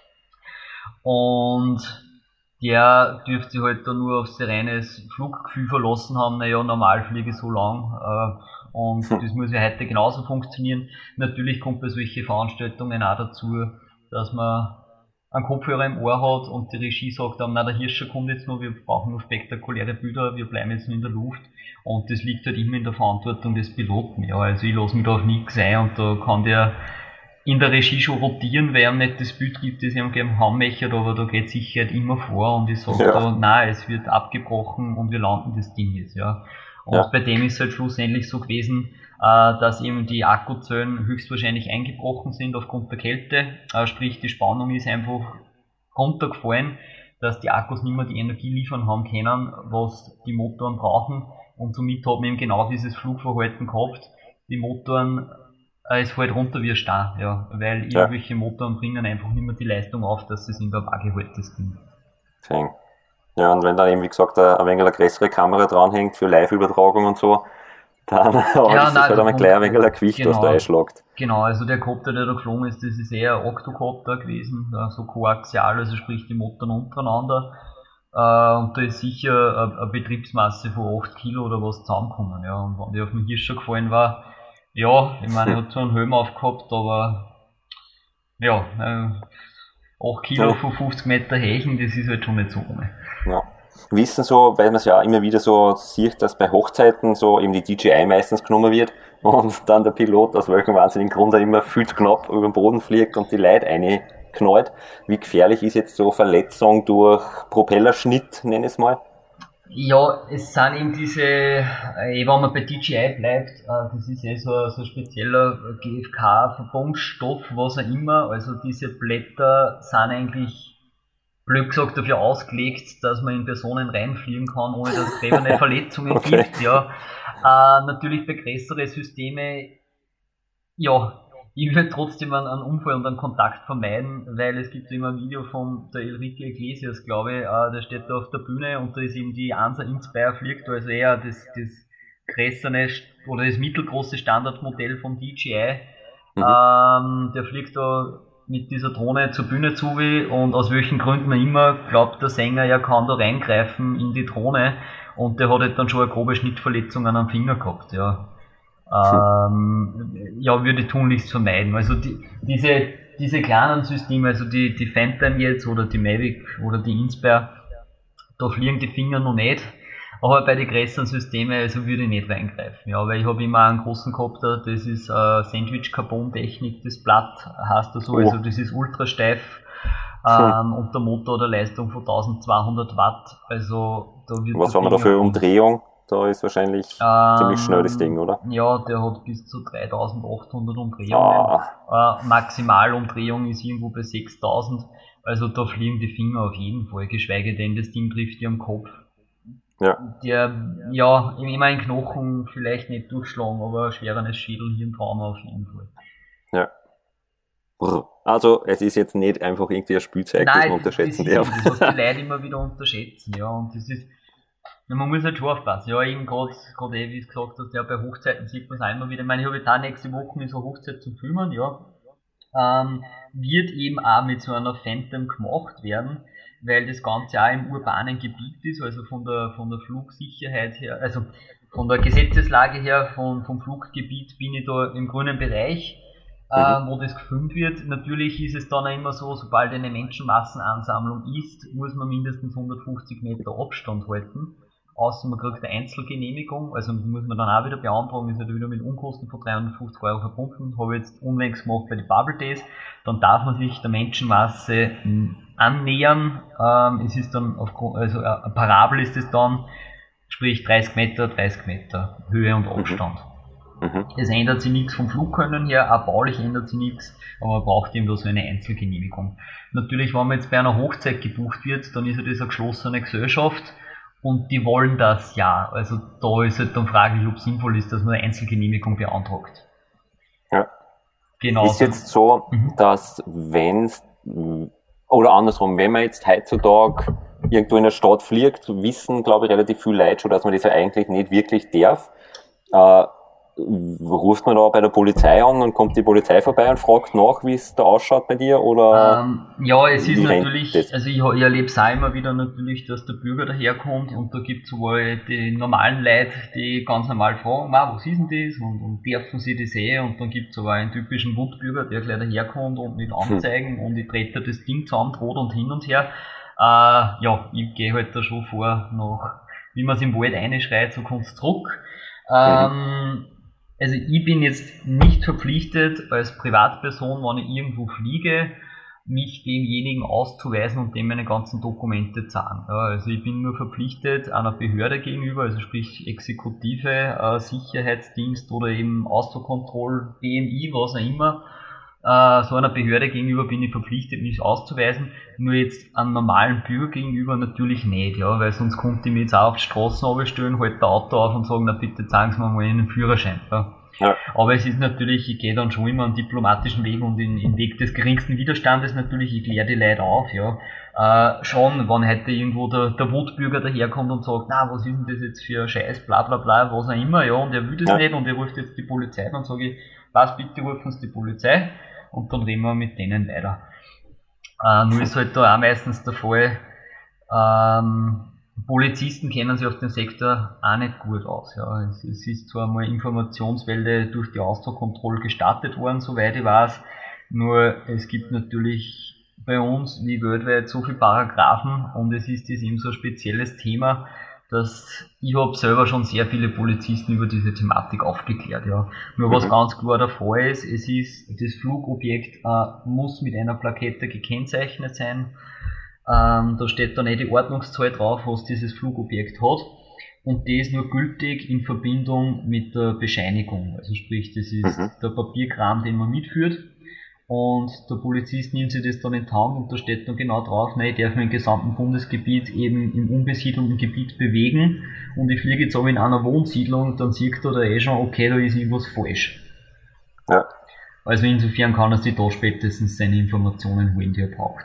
Und der dürfte sich halt da nur auf sein reines Fluggefühl verlassen haben, naja, normal fliege ich so lang, und das muss ja heute genauso funktionieren. Natürlich kommt bei solchen Veranstaltungen auch dazu, dass man einen Kopfhörer im Ohr hat und die Regie sagt dann, na, der Hirscher kommt jetzt noch, wir brauchen nur spektakuläre Bilder, wir bleiben jetzt nur in der Luft. Und das liegt halt immer in der Verantwortung des Piloten. Ja, also ich lasse mich da auf nichts ein und da kann der in der Regie schon rotieren, weil ihm nicht das Bild gibt, das ich ihm gerne haben möchte, aber da geht Sicherheit immer vor und ich sage da, nein, es wird abgebrochen und wir landen das Ding jetzt, ja. Und bei dem ist es halt schlussendlich so gewesen, dass eben die Akkuzellen höchstwahrscheinlich eingebrochen sind aufgrund der Kälte, sprich die Spannung ist einfach runtergefallen, dass die Akkus nicht mehr die Energie liefern haben können, was die Motoren brauchen, und somit hat man eben genau dieses Flugverhalten gehabt. Die Motoren, es fällt runter wie ein Stein, ja, weil irgendwelche Motoren bringen einfach nicht mehr die Leistung auf, dass es in der Waage hält, das Ding.
Okay. Ja, und wenn dann eben, wie gesagt, ein wenig eine größere Kamera dranhängt für Live-Übertragung und so, dann ist das halt einmal gleich ein wenig ein Gewicht, was da einschlägt.
Genau, also der Kopter, der da geflogen ist, das ist eher ein Octocopter gewesen, so koaxial, also sprich die Motoren untereinander. Und da ist sicher eine Betriebsmasse von 8 Kilo oder was zusammengekommen. Ja. Und wenn die auf den Hirscher gefallen war, ja, ich meine, er hat so einen Helm aufgehabt, aber ja, 8 Kilo von 50 Meter Hächen, das ist halt schon nicht so ohne.
Ja. Wissen so, weil man es ja immer wieder so sieht, dass bei Hochzeiten so eben die DJI meistens genommen wird und dann der Pilot aus welchem wahnsinnigen Grund immer viel zu knapp über den Boden fliegt und die Leute reinknallt. Wie gefährlich ist jetzt so Verletzung durch Propellerschnitt, nenne ich es mal?
Ja, es sind eben diese, wenn man bei DJI bleibt, das ist so ein spezieller GFK-Verbundstoff, was auch immer, also diese Blätter sind eigentlich blöd gesagt dafür ausgelegt, dass man in Personen reinfliegen kann, ohne dass es gräberne Verletzungen gibt, ja. Natürlich bei größeren Systeme, ja, ich will trotzdem einen Unfall und einen Kontakt vermeiden, weil es gibt immer ein Video von der Enrique Iglesias, glaube ich, der steht da auf der Bühne und da ist eben die Ansa Inspire fliegt, also eher das größere oder das mittelgroße Standardmodell von DJI. Der fliegt da mit dieser Drohne zur Bühne zu und aus welchen Gründen immer glaubt der Sänger, er kann da reingreifen in die Drohne und der hat halt dann schon eine grobe Schnittverletzung an einem Finger gehabt, ja. Ja, würde ich tunlichst vermeiden. Also diese kleinen Systeme, also die Phantom jetzt oder die Mavic oder die Inspire, da fliegen die Finger noch nicht. Aber bei den größeren Systemen, also würde ich nicht reingreifen. Ja, weil ich habe immer einen großen gehabt, das ist Sandwich-Carbon-Technik, das Blatt heißt das so, also das ist ultra steif. Und der Motor hat eine Leistung von 1200 Watt. Also da wird
was haben wir da für Umdrehung? Da ist wahrscheinlich ziemlich schnell das Ding, oder?
Ja, der hat bis zu 3800 Umdrehungen. Maximalumdrehung ist irgendwo bei 6000. Also da fliegen die Finger auf jeden Fall, geschweige denn, das Ding trifft dir am Kopf.
Ja.
Ja, immer ein Knochen vielleicht nicht durchschlagen, aber ein schwereres Schädel-Hirntrauma auf jeden Fall.
Ja. Also, es ist jetzt nicht einfach irgendwie ein Spielzeug, das man unterschätzen darf.
Das, was die Leute immer wieder unterschätzen, ja, und das ist, ja, man muss halt schon aufpassen, ja, eben gerade wie es gesagt hast, ja, bei Hochzeiten sieht man es einmal wieder, ich meine, ich habe jetzt auch nächste Woche so eine Hochzeit zum Filmen, ja, wird eben auch mit so einer Phantom gemacht werden, weil das Ganze auch im urbanen Gebiet ist, also von der Flugsicherheit her, also von der Gesetzeslage her, vom Fluggebiet bin ich da im grünen Bereich, wo das gefilmt wird. Natürlich ist es dann auch immer so, sobald eine Menschenmassenansammlung ist, muss man mindestens 150 Meter Abstand halten, außer man kriegt eine Einzelgenehmigung, also muss man dann auch wieder beantragen, ist halt wieder mit Unkosten von 350 € verbunden, habe ich jetzt unlängst gemacht bei den Bubble Days, dann darf man sich der Menschenmasse annähern, es ist dann also ein Parabel ist es dann, sprich 30 Meter Höhe und Abstand. Es ändert sich nichts vom Flugkönnen her, auch baulich ändert sich nichts, aber man braucht eben da so eine Einzelgenehmigung. Natürlich, wenn man jetzt bei einer Hochzeit gebucht wird, dann ist ja das eine geschlossene Gesellschaft und die wollen das ja. Also da ist halt dann fraglich, ob es sinnvoll ist, dass man eine Einzelgenehmigung beantragt.
Ja.
Genau.
Ist jetzt so, dass oder andersrum, wenn man jetzt heutzutage irgendwo in der Stadt fliegt, wissen, glaube ich, relativ viele Leute schon, dass man das ja eigentlich nicht wirklich darf. Ruft man da bei der Polizei an und kommt die Polizei vorbei und fragt nach, wie es da ausschaut bei dir? Oder
ja, es ist natürlich, also ich erlebe es auch immer wieder natürlich, dass der Bürger daherkommt und da gibt es sowohl die normalen Leute, die ganz normal fragen, was ist denn das und dürfen sie das und dann gibt es aber einen typischen Wutbürger, der gleich daherkommt und mit Anzeigen und ich trete das Ding zusammen, droht und hin und her. Ja, ich gehe halt da schon vor, wie man es im Wald reinschreit, so kommt es zurück. Also ich bin jetzt nicht verpflichtet, als Privatperson, wenn ich irgendwo fliege, mich demjenigen auszuweisen und dem meine ganzen Dokumente zahlen. Ja, also ich bin nur verpflichtet einer Behörde gegenüber, also sprich Exekutive, Sicherheitsdienst oder eben Austrokontroll, BMI, was auch immer. So einer Behörde gegenüber bin ich verpflichtet, mich auszuweisen, nur jetzt einem normalen Bürger gegenüber natürlich nicht, ja, weil sonst konnte ich mich jetzt auch auf die Straßen runterstellen, halt das Auto auf und sagen, na bitte zeigen Sie mir mal einen Führerschein. Ja. Ja. Aber es ist natürlich, ich gehe dann schon immer einen diplomatischen Weg und den Weg des geringsten Widerstandes natürlich, ich kläre die Leute auf, ja. Schon, wenn heute irgendwo der Wutbürger daherkommt und sagt, na, was ist denn das jetzt für ein Scheiß, bla bla bla, was auch immer, ja, und er will das nicht und er ruft jetzt die Polizei, dann sage ich, was, bitte rufen Sie die Polizei. Und dann reden wir mit denen weiter. Nur ist halt da auch meistens der Fall, Polizisten kennen sich auf dem Sektor auch nicht gut aus. Ja. Es ist zwar mal Informationswelle durch die Austrokontrolle gestartet worden, soweit ich weiß, nur es gibt natürlich bei uns wie weltweit so viele Paragraphen und es ist das eben so ein spezielles Thema, dass ich habe selber schon sehr viele Polizisten über diese Thematik aufgeklärt. Ja. Nur was ganz klar der Fall ist, das Flugobjekt muss mit einer Plakette gekennzeichnet sein. Da steht dann die Ordnungszahl drauf, was dieses Flugobjekt hat. Und die ist nur gültig in Verbindung mit der Bescheinigung. Also sprich, das ist der Papierkram, den man mitführt. Und der Polizist nimmt sich das dann in die Hand und da steht dann genau drauf, ich darf mich im gesamten Bundesgebiet eben im unbesiedelten Gebiet bewegen und ich fliege jetzt aber in einer Wohnsiedlung, dann sieht er da schon, okay, da ist irgendwas falsch. Ja. Also insofern kann er sich da spätestens seine Informationen holen, die er braucht.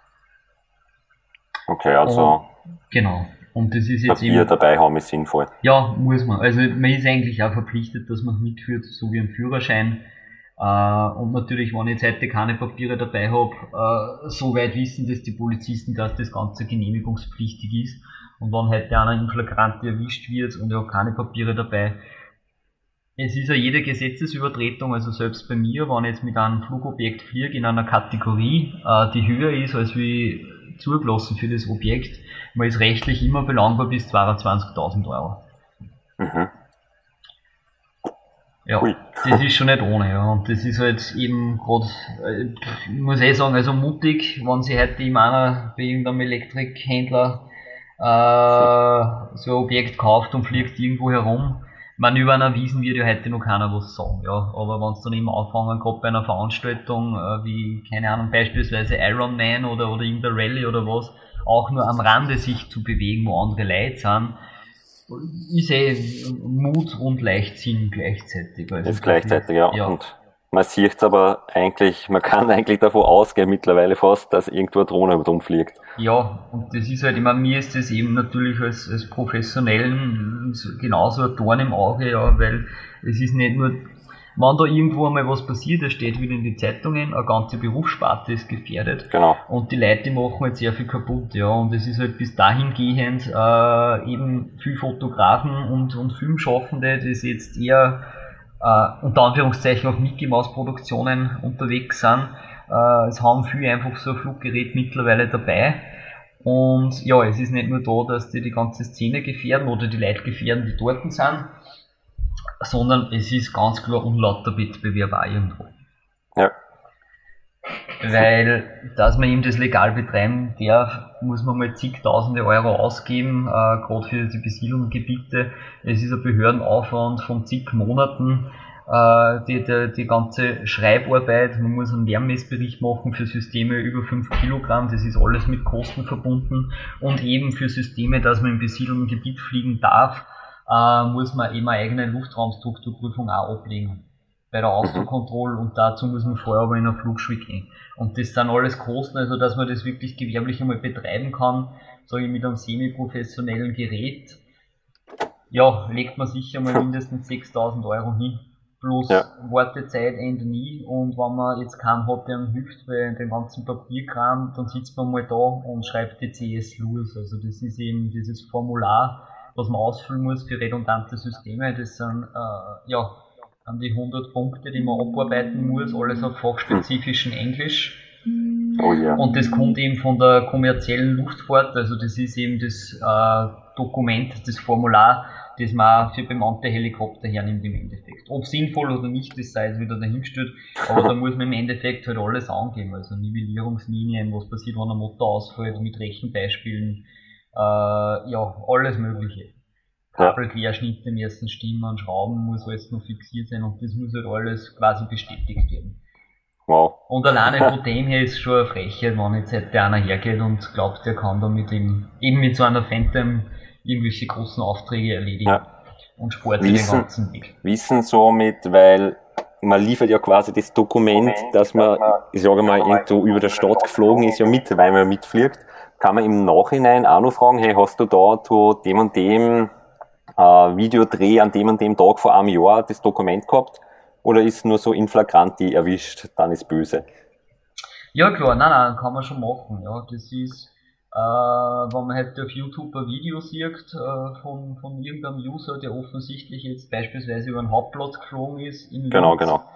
Okay, also
genau. Und das ist jetzt
Papier dabei haben ist sinnvoll.
Ja, muss man. Also man ist eigentlich auch verpflichtet, dass man mitführt, so wie ein Führerschein. Und natürlich, wenn ich jetzt heute keine Papiere dabei habe, so weit wissen das die Polizisten, dass das Ganze genehmigungspflichtig ist. Und wenn heute einer in Flagranti erwischt wird und er hat keine Papiere dabei, es ist ja jede Gesetzesübertretung, also selbst bei mir, wenn ich jetzt mit einem Flugobjekt fliege in einer Kategorie, die höher ist als wie zugelassen für das Objekt, man ist rechtlich immer belangbar bis 22.000 Euro. Ja, das ist schon nicht ohne, ja. Und das ist halt eben gerade, ich muss sagen, also mutig, wenn sie heute eben einer bei irgendeinem Elektrikhändler so ein Objekt kauft und fliegt irgendwo herum. Man über einer Wiesen wird ja heute noch keiner was sagen, ja. Aber wenn es dann eben anfangen, gerade bei einer Veranstaltung, wie, keine Ahnung, beispielsweise Ironman oder irgendeine Rallye oder was, auch nur am Rande sich zu bewegen, wo andere Leute sind, ich sehe Mut und Leichtsinn gleichzeitig. Also
ist gleichzeitig, ja. Und man sieht es aber eigentlich, man kann eigentlich davon ausgehen mittlerweile fast, dass irgendwo eine Drohne rumfliegt.
Ja, und das ist halt, ich meine, mir ist das eben natürlich als Professionellen genauso ein Dorn im Auge, ja, weil es ist nicht nur, wenn da irgendwo einmal was passiert, es steht wieder in die Zeitungen, eine ganze Berufssparte ist gefährdet. Genau. Und die Leute, die machen halt sehr viel kaputt, ja. Und es ist halt bis dahingehend eben viel Fotografen und Filmschaffende, die jetzt eher unter Anführungszeichen auf Mickey Mouse Produktionen unterwegs sind. Es haben viele einfach so ein Fluggerät mittlerweile dabei. Und ja, es ist nicht nur da, dass die ganze Szene gefährden oder die Leute gefährden, die dort sind, sondern es ist ganz klar unlauter Wettbewerb auch irgendwo. Ja. Weil, dass man eben das legal betreiben darf, muss man mal zigtausende Euro ausgeben, gerade für die besiedelten Gebiete. Es ist ein Behördenaufwand von zig Monaten, die ganze Schreibarbeit, man muss einen Lärmmessbericht machen für Systeme über 5 Kilogramm, das ist alles mit Kosten verbunden und eben für Systeme, dass man im besiedelten Gebiet fliegen darf, muss man eben eine eigene Luftraumstrukturprüfung auch ablegen. bei der Autokontrolle und dazu muss man vorher aber in eine Flugschule gehen. Und das sind alles Kosten, also dass man das wirklich gewerblich einmal betreiben kann, sage ich mit einem semi-professionellen Gerät, ja, legt man sicher mal mindestens 6.000 Euro hin. Plus Wartezeit Ende nie, und wenn man jetzt keinen hat, der einem hilft bei dem ganzen Papierkram, dann sitzt man mal da und schreibt die CS-Lurs. Also das ist eben dieses Formular, was man ausfüllen muss für redundante Systeme. Das sind an die 100 Punkte, die man abarbeiten muss, alles auf fachspezifischem Englisch.
Oh ja.
Und das kommt eben von der kommerziellen Luftfahrt, also das ist eben das Dokument, das Formular, das man auch für bemannte Helikopter hernimmt im Endeffekt. Ob sinnvoll oder nicht, das sei jetzt wieder dahingestellt, aber da muss man im Endeffekt halt alles angeben, also Nivellierungslinien, was passiert, wenn ein Motor ausfällt, mit Rechenbeispielen, alles mögliche. Kabelquerschnitte müssen stimmen, Schrauben muss alles noch fixiert sein und das muss halt alles quasi bestätigt werden.
Wow.
Und alleine von dem her ist schon eine Frechheit, wenn jetzt halt einer hergeht und glaubt, der kann da eben mit so einer Phantom irgendwelche großen Aufträge erledigen und spart den ganzen Weg.
Wissen somit, weil man liefert ja quasi das Dokument, dass man, ich sage mal, irgendwo über der Stadt geflogen ist, ja mit, weil man mitfliegt, kann man im Nachhinein auch noch fragen, hey, hast du da zu dem und dem Videodreh an dem und dem Tag vor einem Jahr das Dokument gehabt? Oder ist nur so in flagranti erwischt, dann ist böse?
Ja klar, nein, kann man schon machen. Ja, das ist, wenn man halt auf YouTube ein Video sieht von irgendeinem User, der offensichtlich jetzt beispielsweise über einen Hauptplatz geflogen ist.
Genau.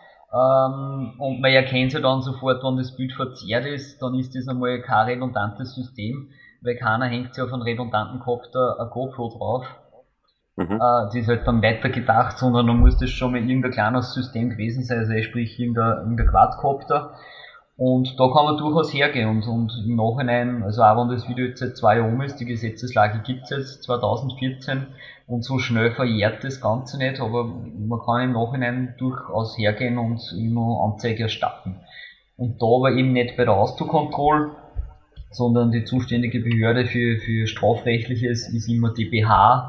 Und man erkennt ja dann sofort, wenn das Bild verzerrt ist, dann ist das einmal kein redundantes System, weil keiner hängt ja auf einen redundanten Kopter ein GoPro drauf. Das ist halt dann weiter gedacht, sondern dann muss das schon mal irgendein kleines System gewesen sein, also sprich irgendein Quadcopter. Und da kann man durchaus hergehen und im Nachhinein, also auch wenn das Video jetzt seit 2 Jahren ist, die Gesetzeslage gibt's jetzt 2014 und so schnell verjährt das Ganze nicht, aber man kann im Nachhinein durchaus hergehen und immer Anzeige erstatten. Und da aber eben nicht bei der Autokontrolle, sondern die zuständige Behörde für Strafrechtliches ist immer die BH,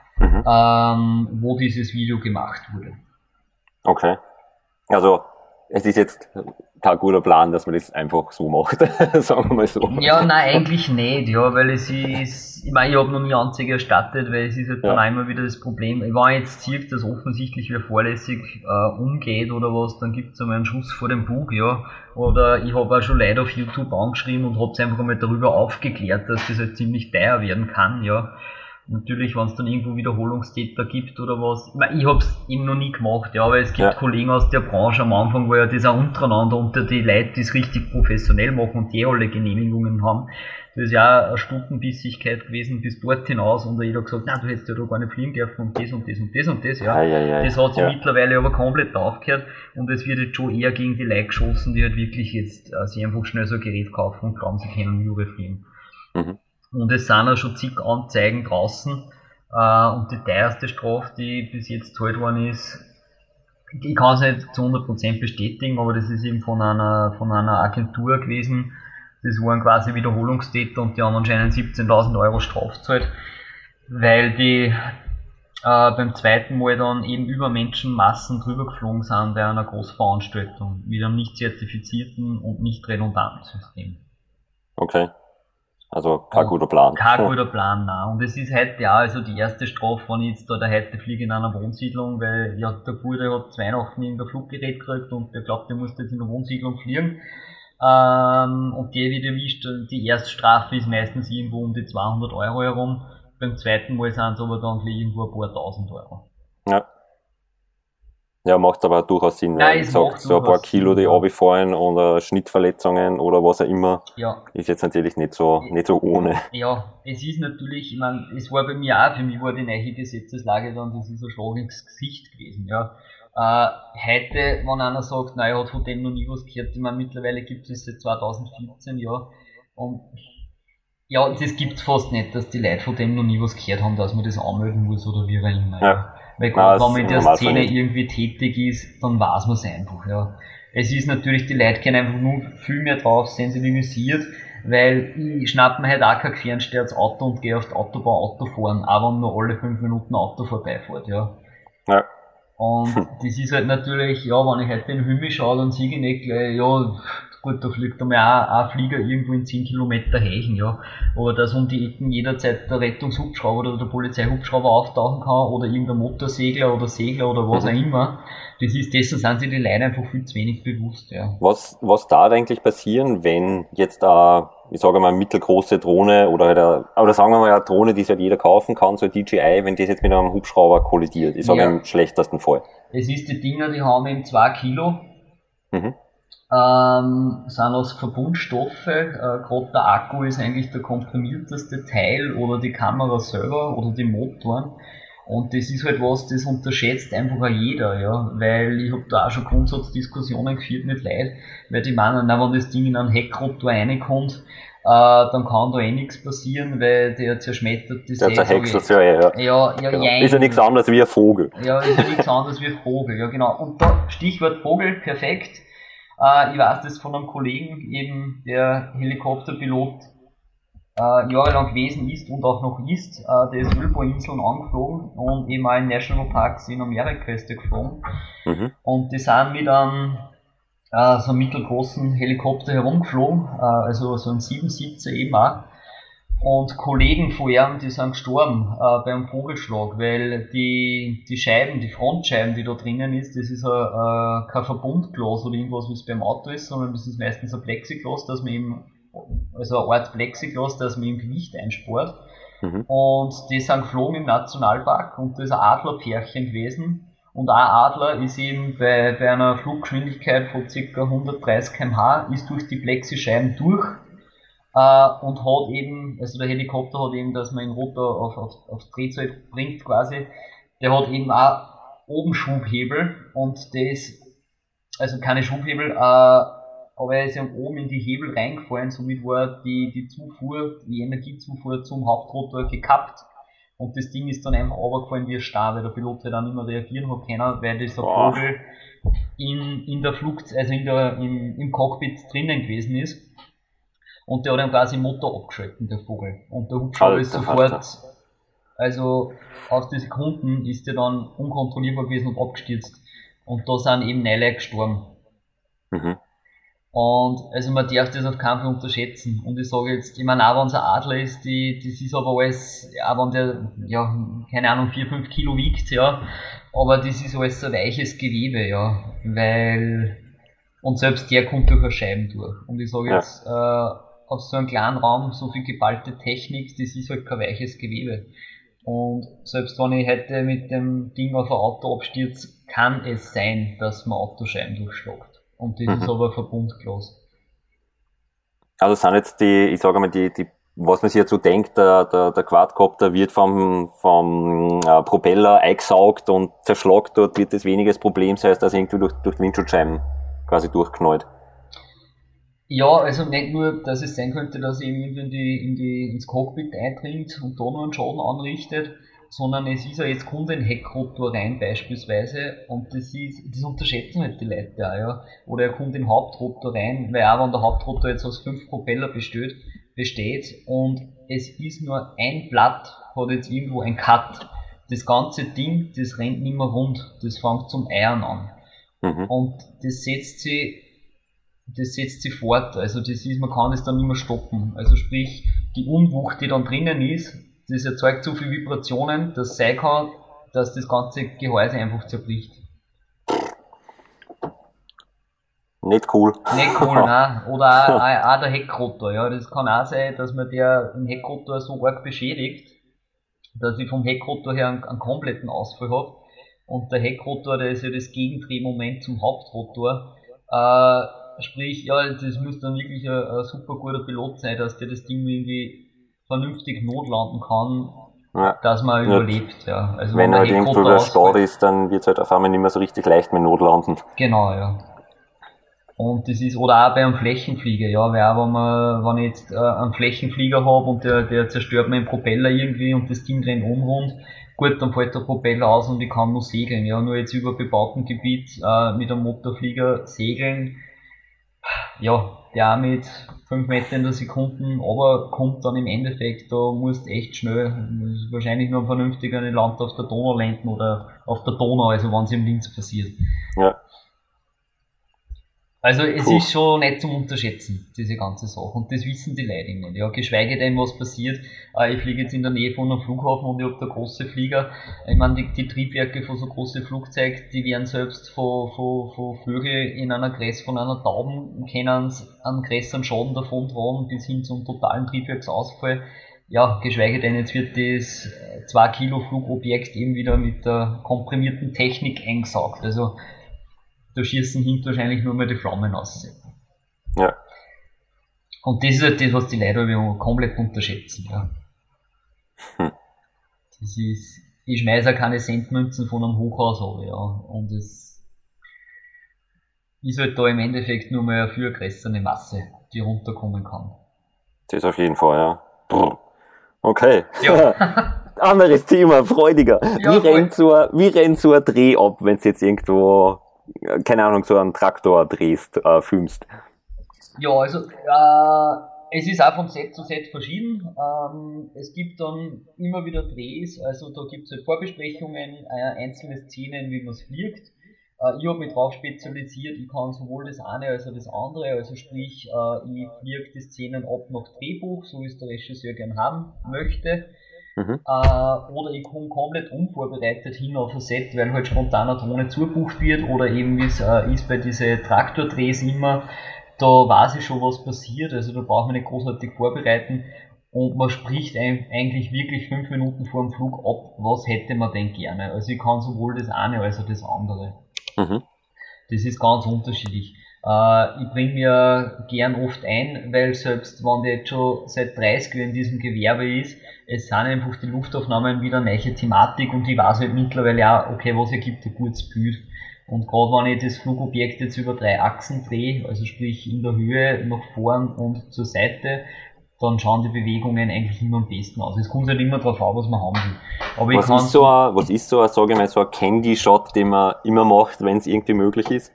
wo dieses Video gemacht wurde. Okay.
Also es ist jetzt kein guter Plan, dass man das einfach so macht, sagen wir mal so.
Ja, nein, eigentlich nicht, ja, weil es ist, ich meine, ich habe noch nie Anzeige erstattet, weil es ist halt dann einmal wieder das Problem, wenn ich jetzt sehe, dass offensichtlich wer fahrlässig umgeht oder was, dann gibt es einmal einen Schuss vor dem Bug, ja, oder ich habe auch schon Leute auf YouTube angeschrieben und habe es einfach einmal darüber aufgeklärt, dass das halt ziemlich teuer werden kann, ja. Natürlich, wenn es dann irgendwo Wiederholungstäter gibt oder was. Ich habe es eben noch nie gemacht, ja, weil es gibt Kollegen aus der Branche am Anfang, wo ja das auch untereinander unter die Leute, die es richtig professionell machen und die alle Genehmigungen haben. Das ist ja auch eine Stundenbissigkeit gewesen bis dort hinaus und jeder hat gesagt, nein, du hättest ja da gar nicht fliegen dürfen und das und das und das und das, ja. Das hat sich mittlerweile aber komplett aufgehört und es wird jetzt schon eher gegen die Leute geschossen, die halt wirklich jetzt sich einfach schnell so ein Gerät kaufen und glauben, sie können Jure fliegen. Und es sind auch schon zig Anzeigen draußen. Und die teuerste Strafe, die bis jetzt gezahlt worden ist, ich kann es nicht zu 100% bestätigen, aber das ist eben von einer Agentur gewesen. Das waren quasi Wiederholungstäter und die haben anscheinend 17.000 Euro Strafe gezahlt, weil die beim zweiten Mal dann eben über Menschenmassen drüber geflogen sind bei einer Großveranstaltung mit einem nicht zertifizierten und nicht redundanten System.
Okay. Also kein guter Plan.
Kein guter Plan, nein. Und es ist heute ja also die erste Strafe, wenn ich jetzt da heute fliege in einer Wohnsiedlung, weil ja der Bude hat zu Weihnachten irgendein Fluggerät gekriegt und der glaubt, der muss jetzt in der Wohnsiedlung fliegen. Und der wird erwischt, die Erststrafe ist meistens irgendwo um die 200 Euro herum. Beim zweiten Mal sind es aber dann gleich irgendwo ein paar tausend Euro.
Ja, macht aber durchaus Sinn, weil ich sag, so ein paar Kilo, die runterfallen oder Schnittverletzungen oder was auch immer, ist jetzt natürlich nicht so ohne.
Ja, es ist natürlich, ich meine, es war bei mir auch, für mich war die neue Gesetzeslage dann, das ist ein Schlag ins Gesicht gewesen, ja. Heute, wenn einer sagt, naja, hat von dem noch nie was gehört, ich meine, mittlerweile gibt es seit 2014, ja, und ja, das gibt's fast nicht, dass die Leute von dem noch nie was gehört haben, dass man das anmelden muss oder wie auch immer, ja. Weil gerade wenn man in der Szene irgendwie tätig ist, dann weiß man es einfach, ja. Es ist natürlich, die Leute gehen einfach nur viel mehr drauf sensibilisiert, weil ich schnapp mir halt auch kein gefernsteuertes Auto und gehe auf die Autobahn Auto fahren, auch wenn nur alle 5 Minuten ein Auto vorbeifährt, ja. Und das ist halt natürlich, ja, wenn ich heute in den Himmel schaue, dann sehe ich nicht gleich, ja, gut, da fliegt einmal auch ein Flieger irgendwo in 10 Kilometer Höhen, ja. Aber dass um die Ecken jederzeit der Rettungshubschrauber oder der Polizeihubschrauber auftauchen kann oder irgendein Motorsegler oder Segler oder was auch immer, dessen sind sich die Leute einfach viel zu wenig bewusst, ja.
Was darf eigentlich passieren, wenn jetzt ich sage mal, mittelgroße Drohne oder oder sagen wir mal eine Drohne, die sich halt jeder kaufen kann, so ein DJI, wenn das jetzt mit einem Hubschrauber kollidiert? Ich sage
Ja.
im schlechtesten Fall.
Es ist die Dinger, die haben eben 2 Kilo,
Mhm.
sind aus Verbundstoffe, gerade der Akku ist eigentlich der komprimierteste Teil oder die Kamera selber oder die Motoren. Und das ist halt was, das unterschätzt einfach auch jeder, ja, weil ich habe da auch schon Grundsatzdiskussionen geführt mit Leuten, weil die meinen, na, wenn das Ding in einen Heckrotor reinkommt, dann kann da eh nichts passieren, weil der zerschmettert das.
Der zerhäckselt ja eh, ja.
Ja,
Genau. Ist ja nichts anderes wie ein Vogel.
Ja, ist ja nichts anderes wie ein Vogel, ja genau. Und da, Stichwort Vogel, perfekt. Ich weiß das von einem Kollegen, eben der Helikopterpilot jahrelang gewesen ist und auch noch ist. Der ist Ölboinseln angeflogen und eben auch in National Parks in Amerika ist der geflogen.
Mhm.
Und die sind mit einem so einem mittelgroßen Helikopter herumgeflogen, also so ein Siebensitzer eben auch. Und Kollegen von ihm, die sind gestorben beim Vogelschlag, weil die Scheiben, die Frontscheiben, die da drinnen ist, das ist kein Verbundglas oder irgendwas, wie es beim Auto ist, sondern das ist meistens ein Plexiglas, dass man eben, also eine Art Plexiglas, dass man im Gewicht einspart.
Mhm.
Und die sind geflogen im Nationalpark und da ist ein Adlerpärchen gewesen. Und ein Adler ist eben bei einer Fluggeschwindigkeit von ca. 130 km/h ist durch die Plexischeiben durch und hat eben, also der Helikopter hat eben, dass man den Rotor aufs Drehzahl bringt quasi, der hat eben auch oben Schubhebel und das, also keine Schubhebel, aber er ist ja oben in die Hebel reingefallen, somit war die Energiezufuhr zum Hauptrotor gekappt. Und das Ding ist dann einfach runtergefallen wie ein Star, weil der Pilot halt dann nicht mehr reagieren hat können, weil dieser Vogel in der also im Cockpit drinnen gewesen ist. Und der hat dann quasi den Motor abgeschalten, der Vogel. Und der Hubschrauber ist sofort, also aus den Sekunden ist der dann unkontrollierbar gewesen und abgestürzt. Und da sind eben Leute gestorben.
Mhm.
Und also man darf das auf keinen Fall unterschätzen. Und ich sage jetzt, ich meine, auch wenn es ein Adler ist, das ist aber alles, auch wenn der, ja, keine Ahnung, 4-5 Kilo wiegt, ja, aber das ist alles so weiches Gewebe, ja, weil, und selbst der kommt durch eine Scheiben durch. Und ich sage jetzt, auf so einem kleinen Raum so viel geballte Technik, das ist halt kein weiches Gewebe. Und selbst wenn ich heute mit dem Ding auf ein Auto abstürze, kann es sein, dass man Autoscheiben durchschlagt. Und das ist aber Verbundglas.
Also sind jetzt ich sage mal, was man sich jetzt so denkt, der Quadcopter wird vom Propeller eingesaugt und zerschlagt, dort wird das weniges Problem sein, als dass irgendwie durch die Windschutzscheiben quasi durchknallt.
Ja, also nicht nur, dass es sein könnte, dass er irgendwie ins Cockpit eindringt und da noch einen Schaden anrichtet, sondern es ist ja jetzt kommt ein Heckrotor rein beispielsweise und das unterschätzen halt die Leute auch, ja. Oder er kommt im Hauptrotor rein, weil auch wenn der Hauptrotor jetzt aus 5 Propeller besteht und es ist nur ein Blatt, hat jetzt irgendwo ein Cut. Das ganze Ding, das rennt nicht mehr rund, das fängt zum Eiern an.
Mhm.
Und das setzt sich fort, also man kann das dann nicht mehr stoppen. Also sprich, die Unwucht, die dann drinnen ist, das erzeugt so viele Vibrationen, dass es sein kann, dass das ganze Gehäuse einfach zerbricht.
Nicht cool.
Nicht cool, nein. Oder auch der Heckrotor, ja. Das kann auch sein, dass man den Heckrotor so arg beschädigt, dass ich vom Heckrotor her einen kompletten Ausfall habe. Und der Heckrotor, der ist ja das Gegendrehmoment zum Hauptrotor. Sprich, ja, das muss dann wirklich ein super guter Pilot sein, dass der das Ding irgendwie vernünftig notlanden kann,
Ja.
dass man überlebt. Ja. Also
wenn
der
halt irgendwo
Heckrotor
überstaut ist, dann wird es halt auf einmal nicht mehr so richtig leicht mit Notlanden.
Genau, ja. Und das ist, oder auch bei einem Flächenflieger, ja, weil auch wenn ich jetzt einen Flächenflieger habe und der zerstört meinen Propeller irgendwie und das Ding rennt rund, gut, dann fällt der Propeller aus und ich kann nur segeln, ja, nur jetzt über bebautem Gebiet mit einem Motorflieger segeln, ja, der auch mit 5 Meter in der Sekunde, aber kommt dann im Endeffekt, da musst echt schnell, wahrscheinlich nur vernünftig an Land auf der Donau landen oder auf der Donau, also wenn es im Linz passiert.
Ja.
Also es ist schon nicht zum Unterschätzen, diese ganze Sache. Und das wissen die Leute nicht. Ja, geschweige denn, was passiert. Ich fliege jetzt in der Nähe von einem Flughafen und ich habe da große Flieger. Ich meine, die Triebwerke von so großen Flugzeugen, die werden selbst von Vögeln in einer Gräs von einer Tauben können einen größeren Schaden davon tragen, bis hin zum totalen Triebwerksausfall. Ja, geschweige denn, jetzt wird das 2 Kilo Flugobjekt eben wieder mit der komprimierten Technik eingesaugt. Also da schießen hinten wahrscheinlich nur mal die Flammen raus.
Ja.
Und das ist halt das, was die Leute komplett unterschätzen. Ja. Das ist, ich schmeiße auch keine Centmünzen von einem Hochhaus ab, ja. Und es ist halt da im Endeffekt nur mal eine viel größere Masse, die runterkommen kann.
Das auf jeden Fall, ja. Okay.
Ja.
Anderes Thema, freudiger.
Ja,
wie rennt so ein Dreh ab, wenn es jetzt irgendwo, keine Ahnung, so einen Traktor drehst, filmst?
Ja, also es ist auch von Set zu Set verschieden. Es gibt dann immer wieder Drehs, also da gibt es halt Vorbesprechungen, einzelne Szenen, wie man es fliegt. Ich habe mich drauf spezialisiert, ich kann sowohl das eine als auch das andere, also sprich, ich fliege die Szenen ab nach Drehbuch, so wie es der Regisseur gern haben möchte. Oder ich komme komplett unvorbereitet hin auf ein Set, weil halt spontan eine Drohne zugebucht wird, oder eben wie es ist bei diesen Traktordrehs immer, da weiß ich schon, was passiert, also da braucht man nicht großartig vorbereiten und man spricht eigentlich wirklich 5 Minuten vor dem Flug ab, was hätte man denn gerne. Also ich kann sowohl das eine als auch das andere. Das ist ganz unterschiedlich. Ich bringe mir gern oft ein, weil selbst wenn der jetzt schon seit 30 Jahren in diesem Gewerbe ist, es sind einfach die Luftaufnahmen wieder eine neue Thematik und ich weiß halt mittlerweile auch, okay, was ergibt ein gutes Bild. Und gerade wenn ich das Flugobjekt jetzt über 3 Achsen drehe, also sprich in der Höhe, nach vorn und zur Seite, dann schauen die Bewegungen eigentlich immer am besten aus. Es kommt halt immer drauf an, was man haben will. Aber
was ist so ein, sage ich mal, so ein Candy-Shot, den man immer macht, wenn es irgendwie möglich ist?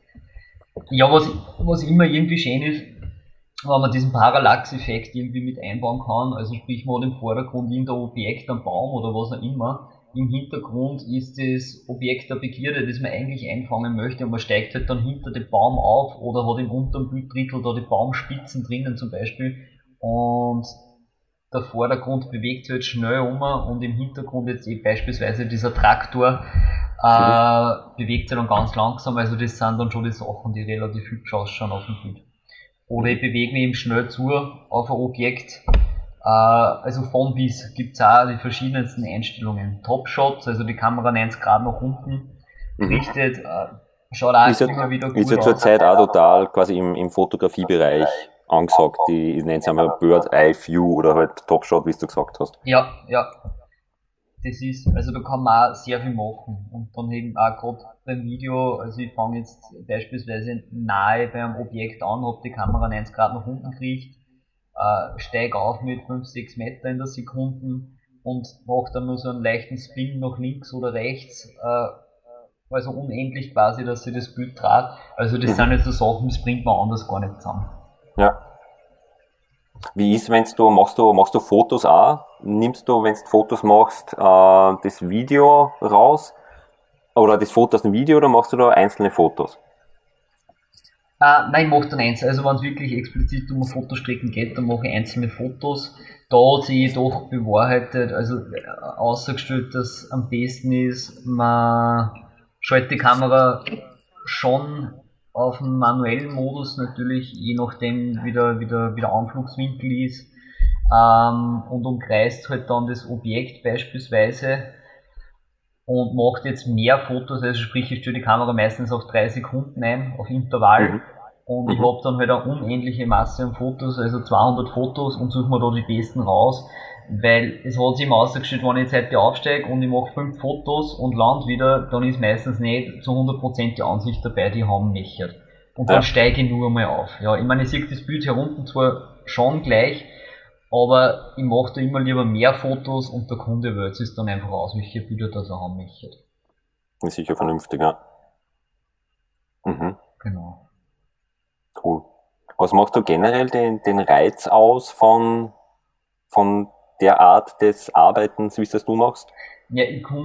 Ja, was immer irgendwie schön ist, wenn man diesen Parallax-Effekt irgendwie mit einbauen kann, also sprich man hat im Vordergrund irgendein Objekt, ein Baum oder was auch immer, im Hintergrund ist das Objekt der Begierde, das man eigentlich einfangen möchte, und man steigt halt dann hinter dem Baum auf oder hat im unteren Bilddrittel da die Baumspitzen drinnen zum Beispiel, und der Vordergrund bewegt sich halt schnell um und im Hintergrund jetzt beispielsweise dieser Traktor bewegt sich dann ganz langsam, also das sind dann schon die Sachen, die relativ hübsch ausschauen auf dem Bild. Oder ich bewege mich eben schnell zu auf ein Objekt. Also von bis gibt es auch die verschiedensten Einstellungen. Top-Shots, also die Kamera 90 Grad nach unten richtet, schaut auch immer wieder gut aus.
Ist ja zurzeit auch total quasi im Fotografiebereich angesagt, ich nenne es einmal Bird-Eye-View oder halt Top-Shot, wie du gesagt hast.
Ja. Das ist, also da kann man auch sehr viel machen. Und dann eben auch gerade beim Video, also ich fange jetzt beispielsweise nahe beim Objekt an, habe die Kamera 90 Grad nach unten gekriegt, steige auf mit 5-6 Meter in der Sekunde und mache dann nur so einen leichten Spin nach links oder rechts, also unendlich quasi, dass sich das Bild dreht. Also das sind jetzt so Sachen, das bringt man anders gar nicht zusammen.
Ja. Wie ist, machst du Fotos auch? Nimmst du, wenn du Fotos machst, das Video raus? Oder das Foto aus dem Video, oder machst du da einzelne Fotos?
Nein, ich mache dann eins. Also wenn es wirklich explizit um Fotostrecken geht, dann mache ich einzelne Fotos. Da hat sich jedoch bewahrheitet, also ausgestellt, dass am besten ist, man schaltet die Kamera schon auf den manuellen Modus, natürlich je nachdem wie der Anflugswinkel ist, und umkreist halt dann das Objekt beispielsweise und macht jetzt mehr Fotos, also sprich ich stelle die Kamera meistens auf 3 Sekunden ein, auf Intervall, und ich habe dann halt eine unendliche Masse an Fotos, also 200 Fotos, und suche mir da die besten raus, weil es hat sich immer ausgestellt, wenn ich jetzt heute aufsteige und ich mache 5 Fotos und lande wieder, dann ist meistens nicht zu 100% die Ansicht dabei, die haben mechert. Und dann steige ich nur mal auf. Ja, ich meine, ich sehe das Bild hier unten zwar schon gleich, aber ich mache da immer lieber mehr Fotos und der Kunde wählt es dann einfach aus, welche Bilder das er haben möchte.
Ist sicher vernünftig, ja.
Genau.
Cool. Was macht so generell den Reiz aus von der Art des Arbeitens, wie es das du machst?
Ja,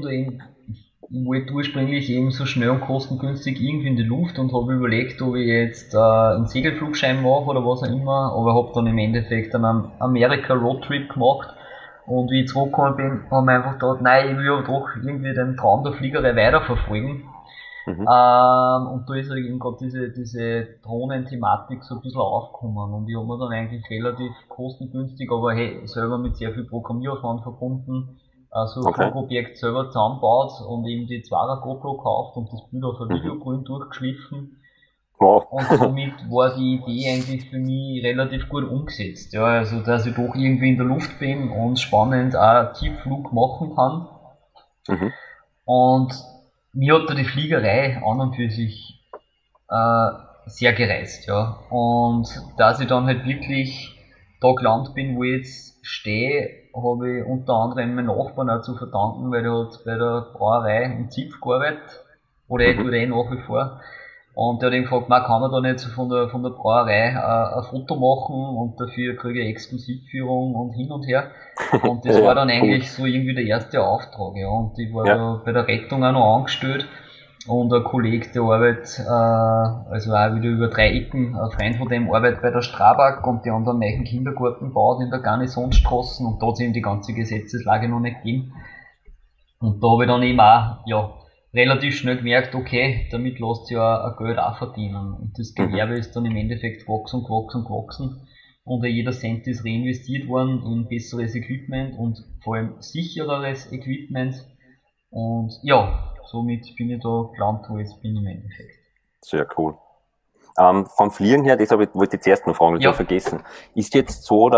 ich wollte ursprünglich eben so schnell und kostengünstig irgendwie in die Luft und habe überlegt, ob ich jetzt einen Segelflugschein mache oder was auch immer, aber habe dann im Endeffekt einen Amerika-Roadtrip gemacht und wie ich zurückgekommen bin, habe ich einfach gedacht, nein, ich will aber doch irgendwie den Traum der Fliegerei weiterverfolgen.
Mhm.
Und da ist halt eben gerade diese Drohnen-Thematik so ein bisschen aufgekommen und ich habe mir dann eigentlich relativ kostengünstig, aber hey, selber mit sehr viel Programmieraufwand verbunden, so ein
Okay.
Flugobjekt selber zusammenbaut und eben die 2er GoPro gekauft und das Bild auf ein
Mhm.
Videogrün durchgeschliffen
Wow.
und somit war die Idee eigentlich für mich relativ gut umgesetzt. Ja, also dass ich doch irgendwie in der Luft bin und spannend auch Tiefflug machen kann.
Mhm.
Und mir hat da die Fliegerei an und für sich äh, sehr gereizt, ja. Und dass ich dann halt wirklich da gelandet bin, wo ich jetzt stehe, habe ich unter anderem meinen Nachbarn auch zu verdanken, weil der hat bei der Brauerei in Zipf gearbeitet, oder er
Mhm.
tut nach wie vor. Und der hat ihn gefragt, man kann man da nicht so von der Brauerei ein Foto machen und dafür kriege ich Exklusivführung und hin und her. Und das war
Ja,
dann
cool.
eigentlich so irgendwie der erste Auftrag, ja. Und ich war
Ja.
da bei der Rettung auch noch angestellt. Und ein Kollege, der arbeitet, also auch wieder über 3 Ecken, ein Freund von dem arbeitet bei der Strabag und die haben dann einen neuen Kindergarten gebaut in der Garnisonsstraße und da hat es eben die ganze Gesetzeslage noch nicht gegeben. Und da habe ich dann eben auch, ja, relativ schnell gemerkt, okay, damit lässt sich ja ein Geld auch verdienen. Und das
Mhm.
Gewerbe ist dann im Endeffekt gewachsen, gewachsen, gewachsen. Und jeder Cent ist reinvestiert worden in besseres Equipment und vor allem sichereres Equipment. Und ja, somit bin ich da gelandet, wo ich jetzt bin im Endeffekt.
Sehr cool. Vom Fliegen her, das wollte ich zuerst noch fragen, das
Ja,
habe ich vergessen. Ist jetzt so,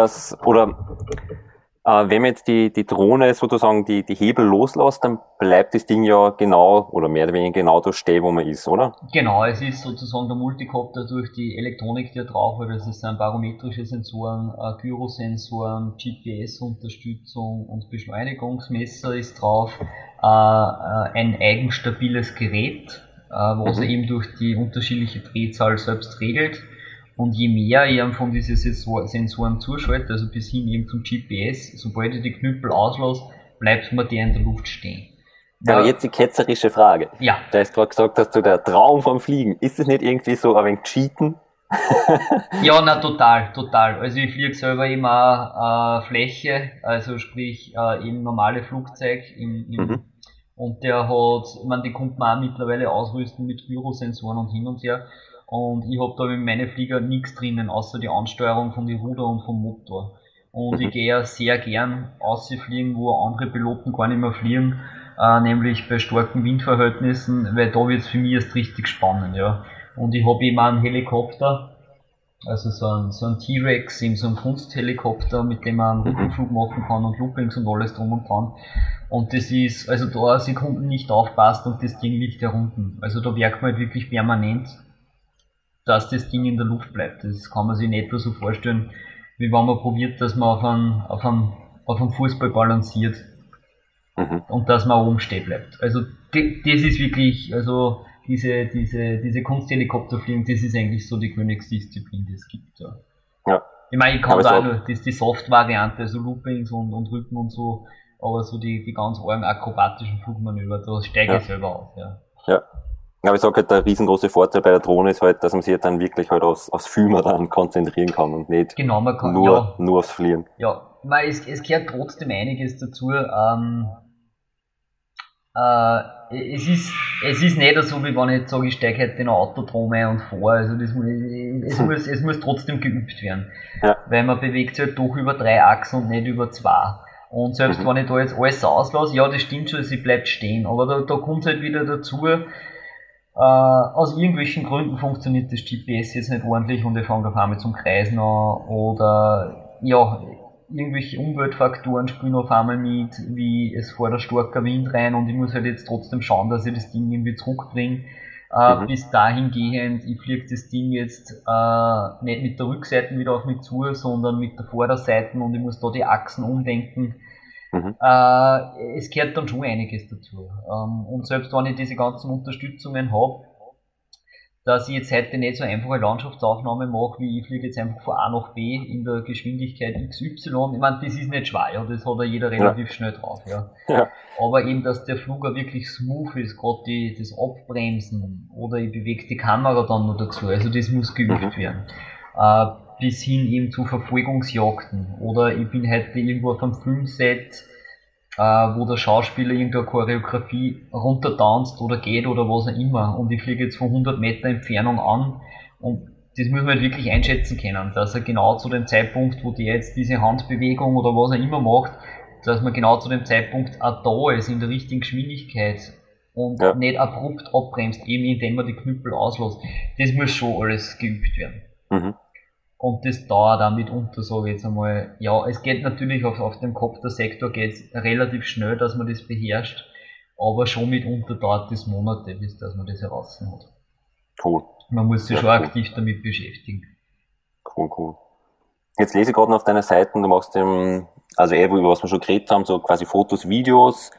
wenn man jetzt die Drohne sozusagen die Hebel loslässt, dann bleibt das Ding ja genau oder mehr oder weniger genau da stehen, wo man ist, oder?
genau, es ist sozusagen der Multicopter durch die Elektronik, die da drauf hat. Also es sind barometrische Sensoren, Gyrosensoren, GPS-Unterstützung und Beschleunigungsmesser ist drauf. Ein eigenstabiles Gerät, was er
Mhm.
eben durch die unterschiedliche Drehzahl selbst regelt. Und je mehr ich von diesen Sensoren zuschalte, also bis hin eben zum GPS, sobald ich die Knüppel auslasse, bleibt mir der in der Luft stehen.
Aber jetzt die ketzerische Frage.
Ja,
Da hast du gerade gesagt, dass du der Traum vom Fliegen. Ist es nicht irgendwie so ein wenig Cheaten?
ja, na total, total. Also ich fliege selber immer Fläche, also sprich eben normale Flugzeug
Mhm.
und der hat, ich meine, die konnte man auch mittlerweile ausrüsten mit Gyrosensoren und hin und her. Und ich habe da mit meinen Flieger nichts drinnen, außer die Ansteuerung von den Ruder und vom Motor. Und ich
Mhm.
gehe ja sehr gern ausfliegen, wo andere Piloten gar nicht mehr fliegen, nämlich bei starken Windverhältnissen, weil da wird es für mich erst richtig spannend, ja. Und ich habe eben einen Helikopter, also so ein T-Rex in so einem Kunsthelikopter, mit dem man einen
Mhm.
Rückenflug machen kann und Loopings und alles drum und dran. Und das ist, also da Sekunden nicht aufpasst und das Ding liegt herunten. Also da merkt man halt wirklich permanent, dass das Ding in der Luft bleibt. Das kann man sich nicht etwa so vorstellen, wie wenn man probiert, dass man auf einem Fußball balanciert
Mhm.
und dass man oben stehen bleibt. Also das ist wirklich, also diese Kunsthelikopterfliegen, das ist eigentlich so die Königsdisziplin, die es gibt. Ja.
Ja.
Ich meine, ich kann
Aber
da auch
so,
nur die Soft-Variante, also Loopings und Rücken und so, aber so die ganz argen akrobatischen Flugmanöver, da steige
ja,
ich selber auf. Ja.
ja. Aber ich sage halt, der riesengroße Vorteil bei der Drohne ist halt, dass man sich halt dann wirklich halt aufs Filmen dann konzentrieren kann und nicht
Genau, man kann, ja,
nur aufs Fliegen.
ja, es gehört trotzdem einiges dazu. Es ist nicht so, wie wenn ich jetzt sage, ich steige heute in ein Autodrom ein und fahre. Also es muss trotzdem geübt werden.
Ja.
Weil man bewegt sich halt doch über 3 Achsen und nicht über 2. Und selbst
Mhm.
wenn ich da jetzt alles auslasse, ja, das stimmt schon, sie bleibt stehen. Aber da kommt halt wieder dazu, aus irgendwelchen Gründen funktioniert das GPS jetzt nicht ordentlich und ich fange auf einmal zum Kreisen an oder ja, irgendwelche Umweltfaktoren spielen auf einmal mit, wie es fährt ein starker Wind rein und ich muss halt jetzt trotzdem schauen, dass ich das Ding irgendwie zurückbringe.
Mhm.
Bis dahingehend, ich fliege das Ding jetzt nicht mit der Rückseite wieder auf mich zu, sondern mit der Vorderseite und ich muss da die Achsen umdenken.
Mhm.
Es gehört dann schon einiges dazu. Und selbst wenn ich diese ganzen Unterstützungen habe, dass ich jetzt heute nicht so einfache Landschaftsaufnahme mache, wie ich fliege jetzt einfach von A nach B in der Geschwindigkeit XY. Ich meine, das ist nicht schwer, ja, das hat ja jeder relativ schnell drauf, ja. Aber eben, dass der Flug auch wirklich smooth ist, gerade das Abbremsen oder ich bewege die Kamera dann noch dazu, also das muss geübt werden. Bis hin eben zu Verfolgungsjagden oder ich bin heute irgendwo auf einem Filmset, wo der Schauspieler irgendeine Choreografie runtertanzt oder geht oder was auch immer und ich fliege jetzt von 100 Meter Entfernung an und das muss man halt wirklich einschätzen können, dass er genau zu dem Zeitpunkt, wo der jetzt diese Handbewegung oder was er immer macht, dass man genau zu dem Zeitpunkt auch da ist, in der richtigen Geschwindigkeit und nicht abrupt abbremst, eben indem man die Knüppel auslässt. Das muss schon alles geübt werden. Und das dauert auch mitunter, sage ich jetzt einmal. Ja, es geht natürlich auf dem Copter-Sektor geht's relativ schnell, dass man das beherrscht, aber schon mitunter dauert das Monate, bis dass man das heraus hat.
Cool.
Man muss sich schon aktiv damit beschäftigen.
Cool. Jetzt lese ich gerade noch auf deiner Seite, du machst also über was wir schon geredet haben, so quasi Fotos, Videos,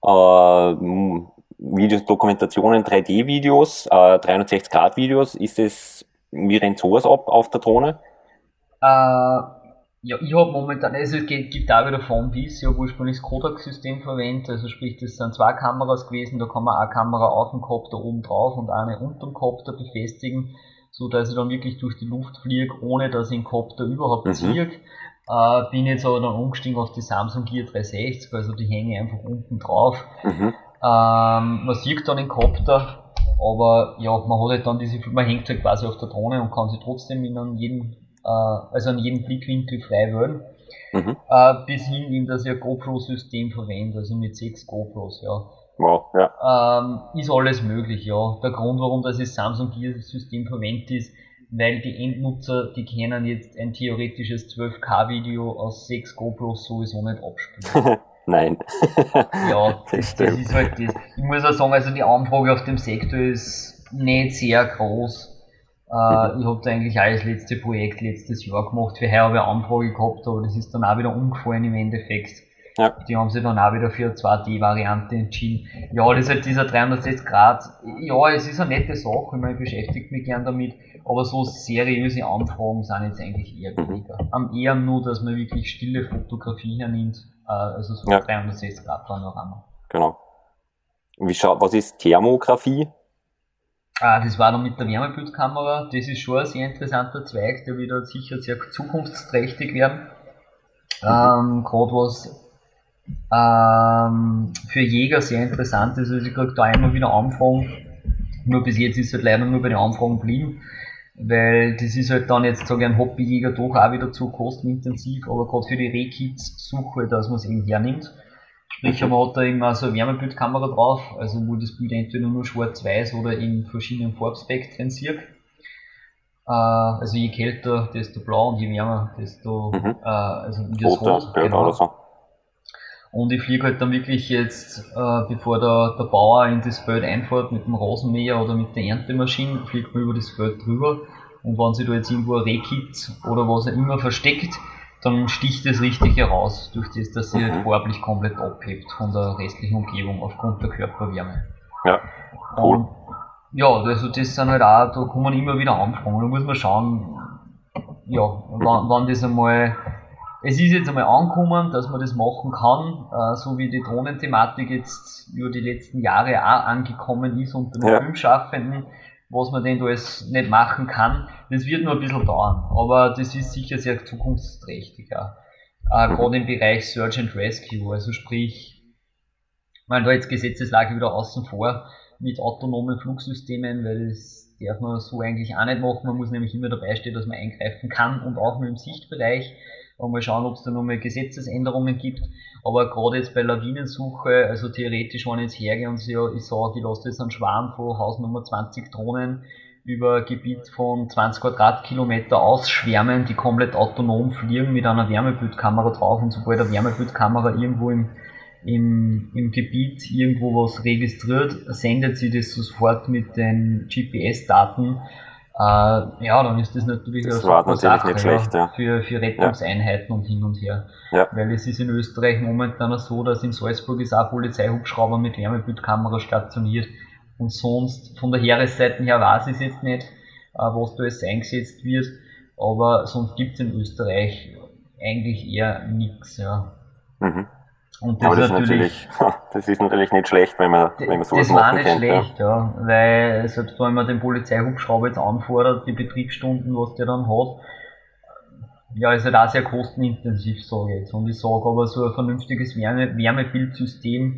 Videos, Dokumentationen, 3D-Videos, 360-Grad-Videos. Wie rennt sowas ab auf der Drohne?
Ja, ich habe momentan, also es gibt auch wieder von bis, ich habe ursprünglich das Kodak-System verwendet, also sprich, das sind 2 Kameras gewesen, da kann man eine Kamera auf dem Kopter oben drauf und eine unter dem Kopter befestigen, so dass ich dann wirklich durch die Luft fliege, ohne dass ich den Kopter überhaupt ziehe. Bin jetzt aber dann umgestiegen auf die Samsung Gear 360, also die hänge einfach unten drauf. Man sieht dann den Kopter, aber ja, man hat halt dann man hängt halt quasi auf der Drohne und kann sie trotzdem an jedem Blickwinkel frei wählen. Bis hin in das GoPro-System verwende, also mit 6 GoPros, ja.
Wow, ja.
Ist alles möglich, ja. Der Grund, warum das Samsung Gear-System verwendet ist, weil die Endnutzer, die können jetzt ein theoretisches 12K-Video aus 6 GoPros sowieso nicht abspielen.
Nein.
Ja, das ist halt das. Ich muss auch sagen, also die Anfrage auf dem Sektor ist nicht sehr groß. Ich habe da eigentlich auch das letzte Projekt letztes Jahr gemacht, für heuer habe ich eine Anfrage gehabt, aber das ist dann auch wieder umgefallen im Endeffekt. Ja. Die haben sich dann auch wieder für eine 2D-Variante entschieden. Ja, das ist halt dieser 360 Grad. Ja, es ist eine nette Sache, ich meine, ich beschäftige mich gern damit, aber so seriöse Anfragen sind jetzt eigentlich eher weniger. Am eher nur, dass man wirklich stille Fotografie hernimmt, also so 360 Grad Panorama.
Genau. Was ist Thermografie?
Das war dann mit der Wärmebildkamera. Das ist schon ein sehr interessanter Zweig, der wird halt sicher sehr zukunftsträchtig werden. Gerade was für Jäger sehr interessant ist, also ich kriege da immer wieder Anfragen, nur bis jetzt ist es halt leider nur bei den Anfragen geblieben, weil das ist halt dann jetzt, sage ich, ein Hobbyjäger doch auch wieder zu kostenintensiv, aber gerade für die Rehkits suche, dass man es eben hernimmt. Sprich, man hat da eben so eine Wärmebildkamera drauf, also wo das Bild entweder nur schwarz-weiß oder in verschiedenen Farbspektren sieht. Also je kälter, desto blau und je wärmer, desto also das Rot. Genau. So. Und ich fliege halt dann wirklich jetzt, bevor der Bauer in das Feld einfährt mit dem Rasenmäher oder mit der Erntemaschine, fliegt man über das Feld drüber und wenn sich da jetzt irgendwo ein Rehkit oder was auch immer versteckt, dann sticht es richtig heraus, durch das, dass sie halt farblich komplett abhebt von der restlichen Umgebung aufgrund der Körperwärme.
Ja, cool.
Und ja, also das sind halt auch, da kann man immer wieder anfangen. Da muss man schauen, ja, wann das einmal, es ist jetzt einmal angekommen, dass man das machen kann, so wie die Drohnenthematik jetzt über die letzten Jahre auch angekommen ist unter den Filmschaffenden, was man denn da alles nicht machen kann. Das wird nur ein bisschen dauern, aber das ist sicher sehr zukunftsträchtig auch. Gerade im Bereich Search and Rescue, also sprich, man da jetzt Gesetzeslage wieder außen vor mit autonomen Flugsystemen, weil das darf man so eigentlich auch nicht machen. Man muss nämlich immer dabei stehen, dass man eingreifen kann und auch nur im Sichtbereich. Und mal schauen, ob es da nochmal Gesetzesänderungen gibt. Aber gerade jetzt bei Lawinensuche, also theoretisch, wenn ich jetzt hergehe und ich sage, ich lasse jetzt einen Schwarm von Hausnummer 20 Drohnen über ein Gebiet von 20 Quadratkilometer ausschwärmen, die komplett autonom fliegen mit einer Wärmebildkamera drauf, und sobald eine Wärmebildkamera irgendwo im Gebiet irgendwo was registriert, sendet sie das sofort mit den GPS-Daten. Ja, dann ist das natürlich
das war natürlich Sache, nicht schlecht,
für Rettungseinheiten und hin und her. Ja. Weil es ist in Österreich momentan so, dass in Salzburg ist auch Polizeihubschrauber mit Wärmebildkamera stationiert. Und sonst, von der Heeresseite her weiß ich es jetzt nicht, was da jetzt eingesetzt wird, aber sonst gibt es in Österreich eigentlich eher nichts, ja.
Mhm.
Und
Aber das ist natürlich nicht schlecht, wenn man sowas
das war
machen
nicht
könnte.
schlecht, ja, weil selbst wenn man den Polizeihubschrauber jetzt anfordert, die Betriebsstunden, was der dann hat, ja, ist halt auch sehr kostenintensiv, sage ich jetzt. Und ich sage aber, so ein vernünftiges Wärmebildsystem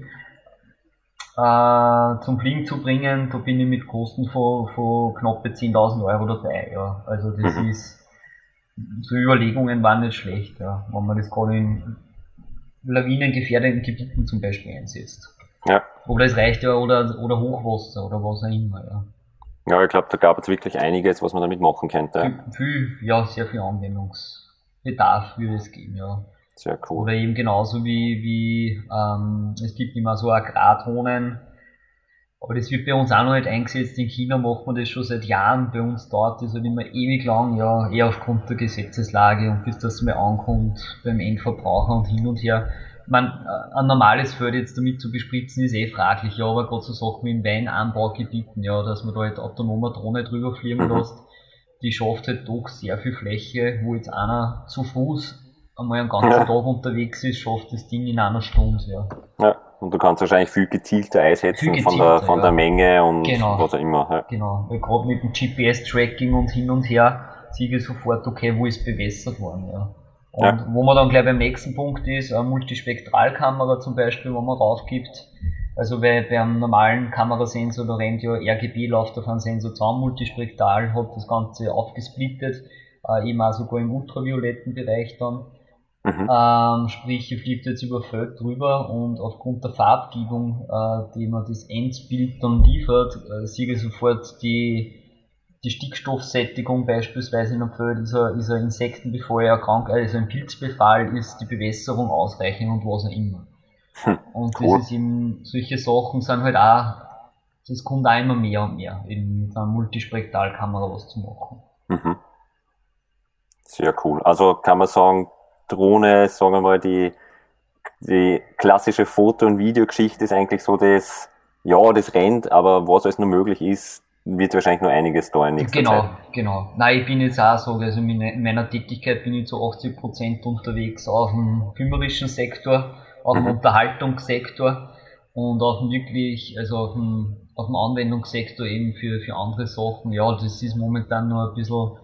zum Fliegen zu bringen, da bin ich mit Kosten von knappe 10.000 Euro dabei, ja. Also das ist, so Überlegungen waren nicht schlecht, ja, wenn man das gerade in lawinengefährdeten Gebieten zum Beispiel einsetzt.
Ja.
Oder es reicht ja, oder Hochwasser oder was auch immer, ja.
Ja, ich glaube, da gab es wirklich einiges, was man damit machen könnte.
Sehr viel Anwendungsbedarf würde es geben, ja.
Sehr cool.
Oder eben genauso wie es gibt immer so Agrarzonen, aber das wird bei uns auch noch nicht eingesetzt. In China macht man das schon seit Jahren, bei uns dauert das halt immer ewig lang, ja, eher aufgrund der Gesetzeslage und bis das mal ankommt beim Endverbraucher und hin und her. Ich meine, ein normales Feld jetzt damit zu bespritzen ist fraglich, ja, aber gerade so Sachen wie in Weinanbaugebieten, ja, dass man da halt autonome Drohne drüber fliegen lässt, die schafft halt doch sehr viel Fläche, wo jetzt einer zu Fuß einmal einen ganzen Tag unterwegs ist, schafft das Ding in einer Stunde, ja.
Ja, und du kannst wahrscheinlich viel gezielter einsetzen von der Menge und was auch immer. Ja.
Genau, weil gerade mit dem GPS-Tracking und hin und her sehe ich sofort, okay, wo ist bewässert worden, ja. Und wo man dann gleich beim nächsten Punkt ist, eine Multispektralkamera zum Beispiel, wo man raufgibt. Also weil beim normalen Kamerasensor, da rennt ja RGB, läuft auf einen Sensor zusammen, multispektral, hat das Ganze aufgesplittet, eben auch sogar im ultravioletten Bereich dann. Sprich, ihr fliegt jetzt über Feld drüber und aufgrund der Farbgebung, die man das Endbild dann liefert, sehe ich sofort die Stickstoffsättigung beispielsweise in einem Feld, ist ein Insektenbefall also ein Pilzbefall, ist die Bewässerung ausreichend und was auch immer. Und das ist eben, solche Sachen sind halt auch, das kommt auch immer mehr und mehr, eben mit einer Multispektralkamera was zu machen.
Sehr cool. Also kann man sagen, Drohne, sagen wir mal, die klassische Foto- und Videogeschichte ist eigentlich so das rennt, aber was alles noch möglich ist, wird wahrscheinlich noch einiges da in nächster Zeit.
Genau. Nein, ich bin jetzt auch so, also in meiner Tätigkeit bin ich zu 80% unterwegs auf dem filmerischen Sektor, auf dem Unterhaltungssektor und auf dem auf dem Anwendungssektor eben für andere Sachen. Ja, das ist momentan noch ein bisschen,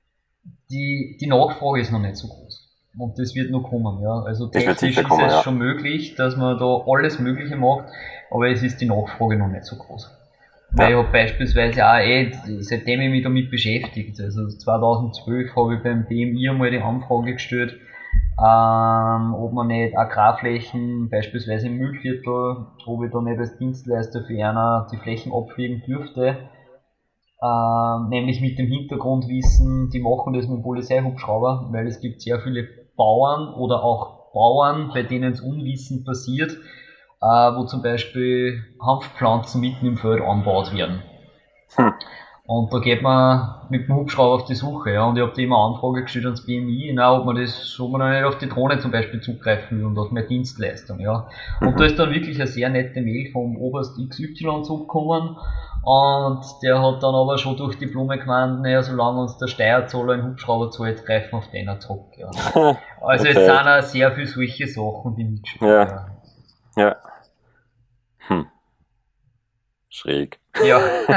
die Nachfrage ist noch nicht so groß. Und das wird noch kommen, ja. Also technisch ist es schon möglich, dass man da alles Mögliche macht, aber es ist die Nachfrage noch nicht so groß. Weil ich habe beispielsweise auch seitdem ich mich damit beschäftigt, also 2012 habe ich beim BMI einmal die Anfrage gestellt, ob man nicht Agrarflächen, beispielsweise im Müllviertel, ob ich da nicht als Dienstleister für einer die Flächen abfliegen dürfte. Nämlich mit dem Hintergrundwissen, die machen das mit dem Polizeihubschrauber, weil es gibt sehr viele Bauern oder auch Bauern, bei denen es unwissend passiert, wo zum Beispiel Hanfpflanzen mitten im Feld angebaut werden. Und da geht man mit dem Hubschrauber auf die Suche, ja, und ich habe da immer eine Anfrage gestellt ans BMI, ob man nicht auf die Drohne zum Beispiel zugreifen will und auf mehr Dienstleistung, ja. Und da ist dann wirklich eine sehr nette Mail vom Oberst XY zurückgekommen, und der hat dann aber schon durch die Blume gemeint, naja, solange uns der Steuerzahler einen Hubschrauber zahlt, greifen wir auf den zurück, ja. Also okay. Es sind auch sehr viele solche Sachen, die mitspielen.
Ja. Schräg.
Ja.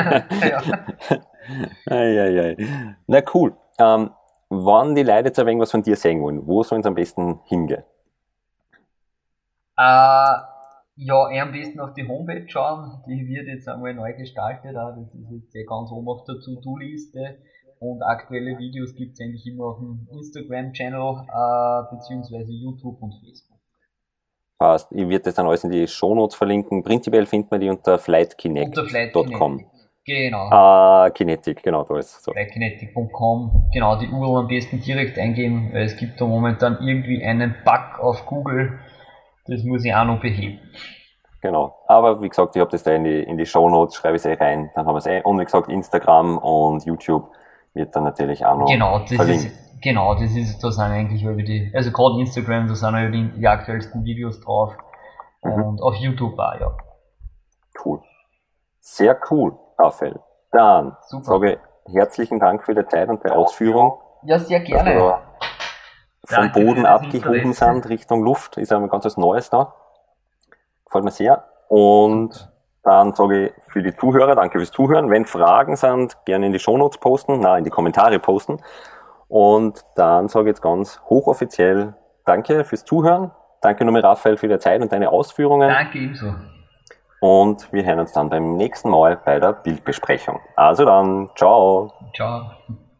Na cool. Wann die Leute jetzt ein wenig was von dir sehen wollen, wo sollen sie am besten hingehen?
Am besten auf die Homepage schauen. Die wird jetzt einmal neu gestaltet. Das ist jetzt ganz oben auf der To-Do-Liste. Und aktuelle Videos gibt es eigentlich immer auf dem Instagram-Channel, beziehungsweise YouTube und Facebook.
Passt. Ich werde das dann alles in die Shownotes verlinken. Prinzipiell findet man die unter flightkinetic.com.
Genau.
Kinetic, genau, da ist so.
Flightkinetic.com, genau, die URL am besten direkt eingeben, weil es gibt da momentan irgendwie einen Bug auf Google, das muss ich auch noch beheben.
Genau, aber wie gesagt, ich habe das da in die Shownotes, schreibe ich es rein, dann haben wir es und wie gesagt, Instagram und YouTube wird dann natürlich auch noch verlinkt.
Da sind eigentlich also gerade Instagram, da sind die aktuellsten Videos drauf und auf YouTube auch, ja.
Cool. Sehr cool, Raphael. Dann
Super.
sage ich herzlichen Dank für die Zeit und die Ausführung.
Ja, sehr
Dass
gerne.
wir vom
Danke für
Boden
das
abgehoben
Interesse.
sind Richtung Luft. Ist ein ganz was Neues da. Gefällt mir sehr. Und dann sage ich für die Zuhörer, danke fürs Zuhören. Wenn Fragen sind, gerne in die Shownotes posten, in die Kommentare posten. Und dann sage ich jetzt ganz hochoffiziell danke fürs Zuhören. Danke nochmal, Raphael, für die Zeit und deine Ausführungen.
Danke ebenso.
Und wir hören uns dann beim nächsten Mal bei der Bildbesprechung. Also dann, ciao.
Ciao.